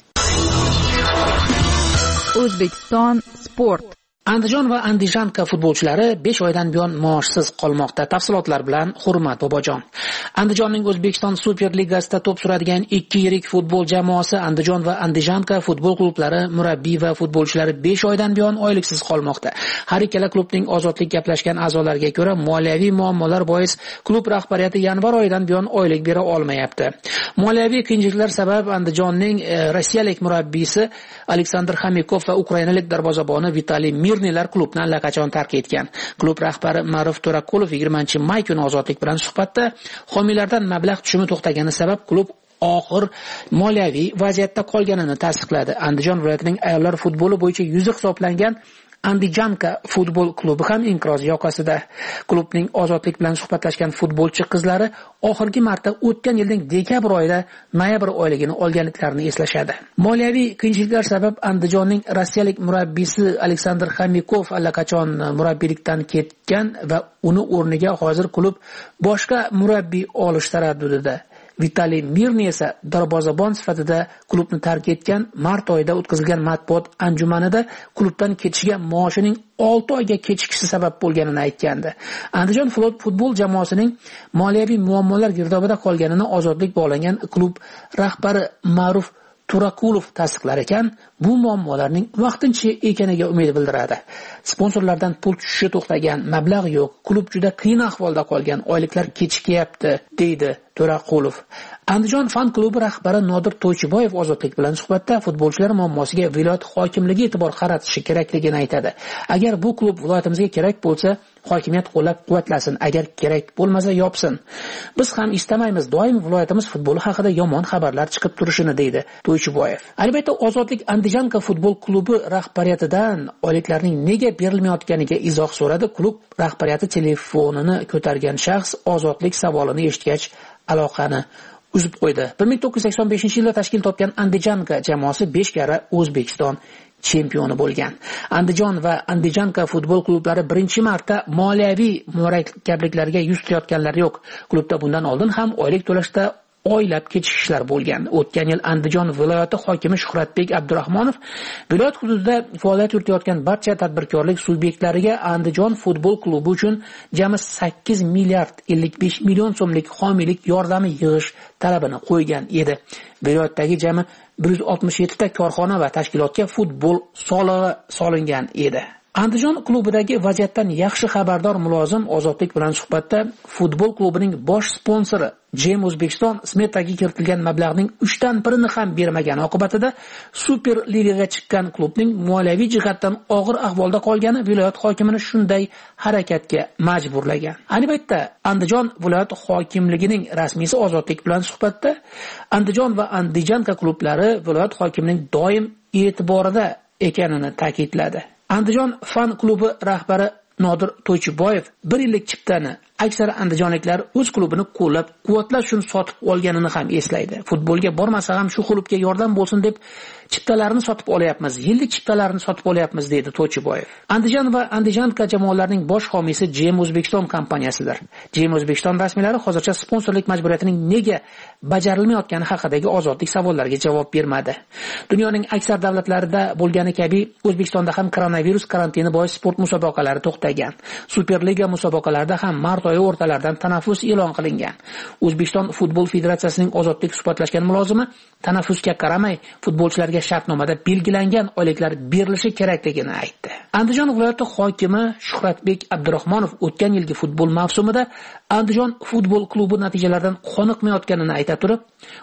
O'zbekiston sport. Andijon va Andijanka futbolchilari 5 oydan buyon maoshsiz qolmoqda. Tafsilotlar bilan Hurmat Bobojon. Andijonning O'zbekiston Superligasida to'p suradigan 2 yirik futbol jamoasi Andijon va Andijanka futbol klublari murabbiy va futbolchilari 5 oydan buyon oyliksiz qolmoqda. Har ikkala klubning ozodlik gaplashgan a'zolariga ko'ra, moliyaviy muammolar bois klub rahbariyati yanvar oyidan buyon oylik bera olmayapti. Moliyaviy qiyinchiliklar sabab Andijonning rossiyalik murabbiysi Aleksandr Xamikov va ukrainalik darvozaboni Vitaliy Mirnilar klubni allaqachon tark etgan. Klub rahbari Ma'ruf To'rakulov 20-may kuni ozodlik bilan suhbatda homiylardan mablag' tushumi to'xtagani sabab klub og'ir moliyaviy vaziyatda qolganini tasdiqladi. Andijon viloyatining ayollar futboli bo'yicha yuzi hisoblangan Andijanka futbol klubi ham inqiroz yoqasida. Klubning ozodlik bilan suhbatlashgan futbolchi qizlari oxirgi marta o'tgan yilning dekabr oyida noyabr oyligini olganliklarini eslashadi. Moliyaviy qiyinchiliklar sabab Andijonning rossiyalik murabbiysi Aleksandr Xamikov allaqachon murabbiylikdan ketgan va uni o'rniga hozir klub boshqa murabbiy olish taraddudida. Vitaliy Mirni esa darvozabon sifatida klubni tark etgan. Mart oyida o'tkazilgan matbuot anjumanida klubdan ketishiga maoshining 6 oyga kechikishi sabab bo'lganini aytgandi. Andijon futbol jamoasining moliyaviy muammolar girdobida qolganini ozodlik bog'langan klub rahbari Ma'ruf To'rakulov tasdiqlar ekan, bu muammolarning vaqtincha ekaniga umid bildiradi. Sponsorlardan pul tushishi to'xtagan, mablag' yo'q, klub juda qiyin ahvolda qolgan, oyliklar kechikyapti, deydi To'raqulov. Andijon fan klubi rahbari Nodir To'ychiboyev Ozodlik bilan suhbatda futbolchilar muammosiga viloyat hokimligi e'tibor qaratishi kerakligini aytadi. Agar bu klub viloyatimizga kerak bo'lsa, hokimiyat qo'llab-quvvatlasin, agar kerak bo'lmasa yopsin. Biz ham istamaymiz doim viloyatimiz futboli haqida yomon xabarlar chiqib turishini, deydi To'ychiboyev. Albatta, Ozodlik Andijonka futbol klubi rahbariyatidan oyliklarning nega berilmayotganiga izoh so'radi. Klub rahbariyati telefonini ko'targan shaxs Ozodlik savolini eshitgach aloqani uzib qo'ydi. 1985-yilda tashkil topgan Andijonka jamoasi 5 karra O'zbekiston chempioni bo'lgan. Andijon va Andijonka futbol klublari birinchi marta moliyaviy murakkabliklarga yuz tutayotganlari yo'q. Klubda bundan oldin ham oylik to'lashda oylab kechishlar bo'lgan. O'tgan yil Andijon viloyati hokimi Shuhratbek Abdurahmonov viloyat hududida faoliyat yuritayotgan barcha tadbirkorlik subyektlariga Andijon futbol klubi uchun jami 8 milliard 55 million so'mlik homiylik yordami yig'ish talabini qo'ygan edi. Viloyatdagi jami 167 ta korxona va tashkilotga futbol solig'i solingan edi. Andijon klubidagi vaziyatdan yaxshi xabardor mulozim Ozodlik bilan suhbatda futbol klubining bosh sponsori Jem O'zbekiston smetaga kiritilgan mablag'ning 3dan 1ini ham bermagan oqibatida Super Ligaga chiqqan klubning moliyaviy jihatdan og'ir ahvolda qolgani viloyat hokimini shunday harakatga majburlagan. Ayni paytda Andijon viloyat hokimligining rasmiysi Ozodlik bilan suhbatda Andijon va Andijonka klublari viloyat hokimining doim e'tiborida ekanini ta'kidladi. Andijon fan klubi rahbari Nodir To'ychiboyev 1 yillik chiptani aksar andijonliklar o'z klubini qo'llab-quvvatlash uchun sotib olganini ham eslaydi. Futbolga bormasa ham shu klubga yordam bo'lsin deb chiptalarni sotib olyapmiz, yillik chiptalarni sotib olyapmiz, deydi To'ychiboyev. Andijon va Andijonka jamoalarining bosh homiysi Jem O'zbekiston kompaniyasidir. Jem O'zbekiston rasmiylari hozircha sponsorlik majburiyatining nega bajarilmayotgani haqidagi Ozodlik savollariga javob bermadi. Dunyoning aksar davlatlarida bo'lgani kabi O'zbekistonda ham koronavirus karantini bois sport musobaqalari to'xtagan. Superliga musobaqalarida ham mart oyi o'rtalaridan tanaffus e'lon qilingan. O'zbekiston futbol federatsiyasining Ozodlik suhbatlashgan mulozimi tanaffusga qaramay futbolchilarga shartnomada belgilangan oyliklar berilishi kerakligini aytdi. Andijon viloyati hokimi Shuhratbek Abdurahmonov o'tgan yilgi futbol mavsumida Andijon futbol klubi natijalaridan qoniqmayotganini ayta turib,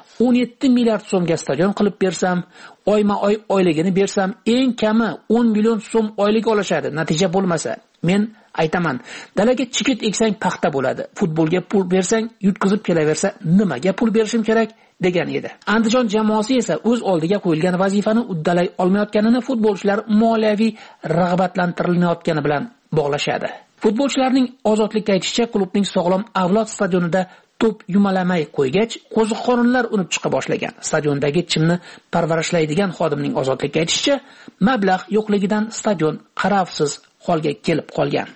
17 milliard so'mga stadion qilib bersam, oyma-oy oyligini bersam, eng kami 10 million so'm oylik olishadi. Natija bo'lmasa, men aytaman, dalaga chigit eksang paxta bo'ladi. Futbolga pul bersang, yutkizib kelaversa, nimaga pul berishim kerak degan edi. Andijon jamoasi esa o'z oldiga qo'yilgan vazifani uddalay olmayotganini futbolchilar moliyaviy rag'batlantirilmayotgani bilan bog'lashadi. Futbolchilarning Ozodlikka aytishicha, klubning Sog'lom avlod stadionida to'p yumalamay qo'ygach, qo'ziqorinlar unib chiqa boshlagan. Stadiondagi chimni parvarishlaydigan xodimning Ozodlikka aytishicha, mablag' yo'qligidan stadion qarovsiz holga kelib qolgan.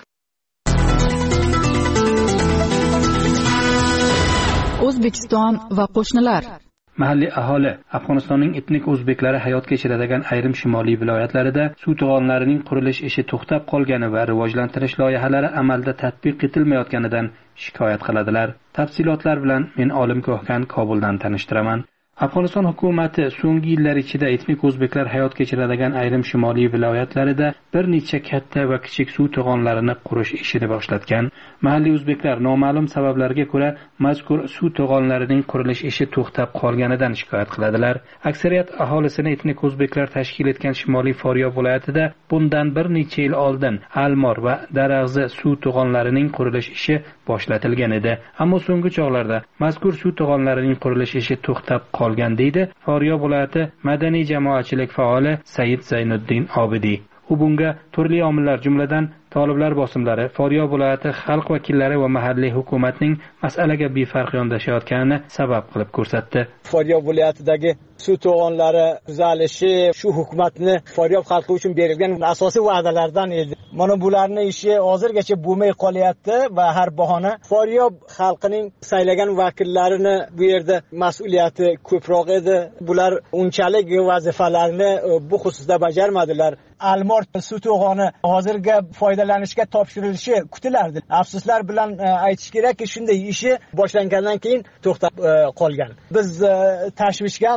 O'zbekiston va qo'shnilar. Mahalliy aholi Afg'onistonning etnik o'zbeklari hayot kechiradigan ayrim shimoliy viloyatlarida suv to'g'onlarining qurilish ishi to'xtab qolgani va rivojlantirish loyihalari amalda tatbiq etilmayotganidan shikoyat qiladilar. Tafsilotlar bilan men Olim Ko'hkan Kobuldan tanishtiraman. Afg'oniston hukumati so'nggi yillar ichida etnik o'zbeklar hayot kechiradigan ayrim shimoliy viloyatlarida bir necha katta va kichik suv to'g'onlarini qurish ishini boshlatgan. Mahalliy o'zbeklar noma'lum sabablarga ko'ra mazkur suv to'g'onlarining qurilish ishi to'xtab qolganidan shikoyat qiladilar. Aksariyat aholisini etnik o'zbeklar tashkil etgan Shimoliy Faryob viloyatida bundan bir necha yil oldin Almor va Darag'zi suv to'g'onlarining qurilish ishi boshlatilgan edi. Ammo so'nggi chog'larda mazkur suv to'g'onlarining qurilish ishi to'xtab qolgan, deydi Faryob viloyati madaniy jamoatchilik faoli Said Zaynuddin Obidiy. U bunga turli omillar, jumladan toliblar bosimlari, Faryob viloyati xalq vakillari va mahalliy hukumatning masalaga befarq yondashayotganini sabab qilib ko'rsatdi. Faryob viloyatidagi suv to'g'onlari tuzalishi shu hukumatni Faryob xalqi uchun berilgan asosiy va'dalardan edi. Mana bularning ishi hozirgacha bo'lmay qolyapti va har bahona Faryob xalqining saylagan vakillarini bu yerda mas'uliyati ko'proq edi. Bular unchalik vazifalarni bu xususda bajarmadilar. Almor suv to'g'oni hozirga foydalanishga topshirilishi kutilardi. Afsuslar bilan aytish kerakki, shunday ishi boshlangandan keyin to'xtab qolgan. Biz tashvishgamiz.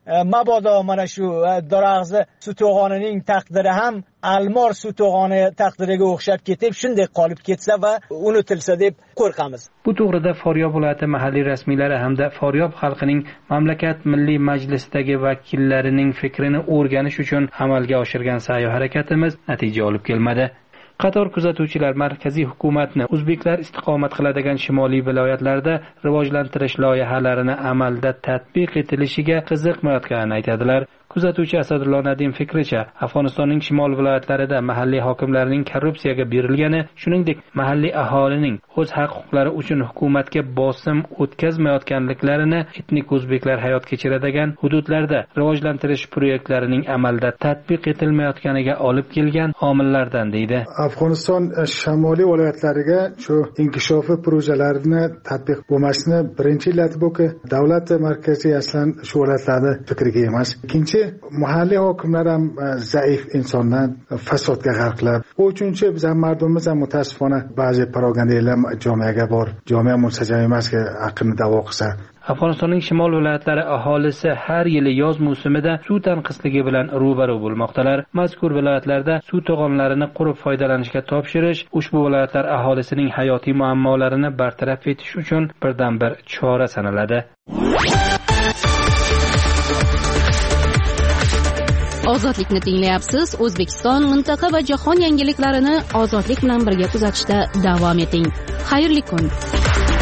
mabodo mana shu Dorag'zi suv to'g'onining taqdiri ham Almor suv to'g'oni taqdiriga o'xshab ketib, shunday qolib ketsa va unutilsa deb qo'rqamiz. Bu to'g'rida Faryob viloyati mahalliy rasmiylari hamda Faryob xalqining mamlakat milliy majlisidagi vakillarining fikrini o'rganish uchun amalga oshirgan sa'y-harakatimiz natija olib kelmadi. Qator kuzatuvchilar markaziy hukumatni o'zbeklar istiqomat qiladigan shimoliy viloyatlarda rivojlantirish loyihalarini amalda tatbiq etilishiga qiziqmayotganini aytadilar. Kuzatuvchi Asadullo Nadim fikricha, Afg'onistonning shimol viloyatlarida mahalliy hokimlarning korrupsiyaga berilgani, shuningdek mahalliy aholining o'z haq-huquqlari uchun hukumatga bosim o'tkazmayotganliklarini, etnik o'zbeklar hayot kechiradigan hududlarda rivojlantirish proyektlarining amalda tatbiq etilmayotganiga olib kelgan omillardan deydi. Afg'oniston shimoliy viloyatlariga shu inkishofi projelarini tatbiq bo'lmasini birinchi illati bu, davlat markaziy aslan shu viloyatlarda fikriga emas. Ikkinchi, mahalliy hokimlar ham zaif insonlar, fasodga g'arqlar. Uchinchi, biz ham mardumimiz ham mutassifona ba'zi propagandalar jamiyaga bor, jamiya munsajam emasga aqlni da'vo qilsa. Afg'onistonning shimol viloyatlari aholisi har yili yoz mavsumida suv tanqisligi bilan ro'baro bo'lmoqdalar. Mazkur viloyatlarda suv to'g'onlarini qurib foydalanishga topshirish ushbu viloyatlar aholisining hayotiy muammolarini bartaraf etish uchun birdan-bir chora sanaladi. Ozodlikni tinglayapsiz. O'zbekiston, mintaqa va jahon yangiliklarini ozodlik bilan birga kuzatishda davom eting. Xayrli kun.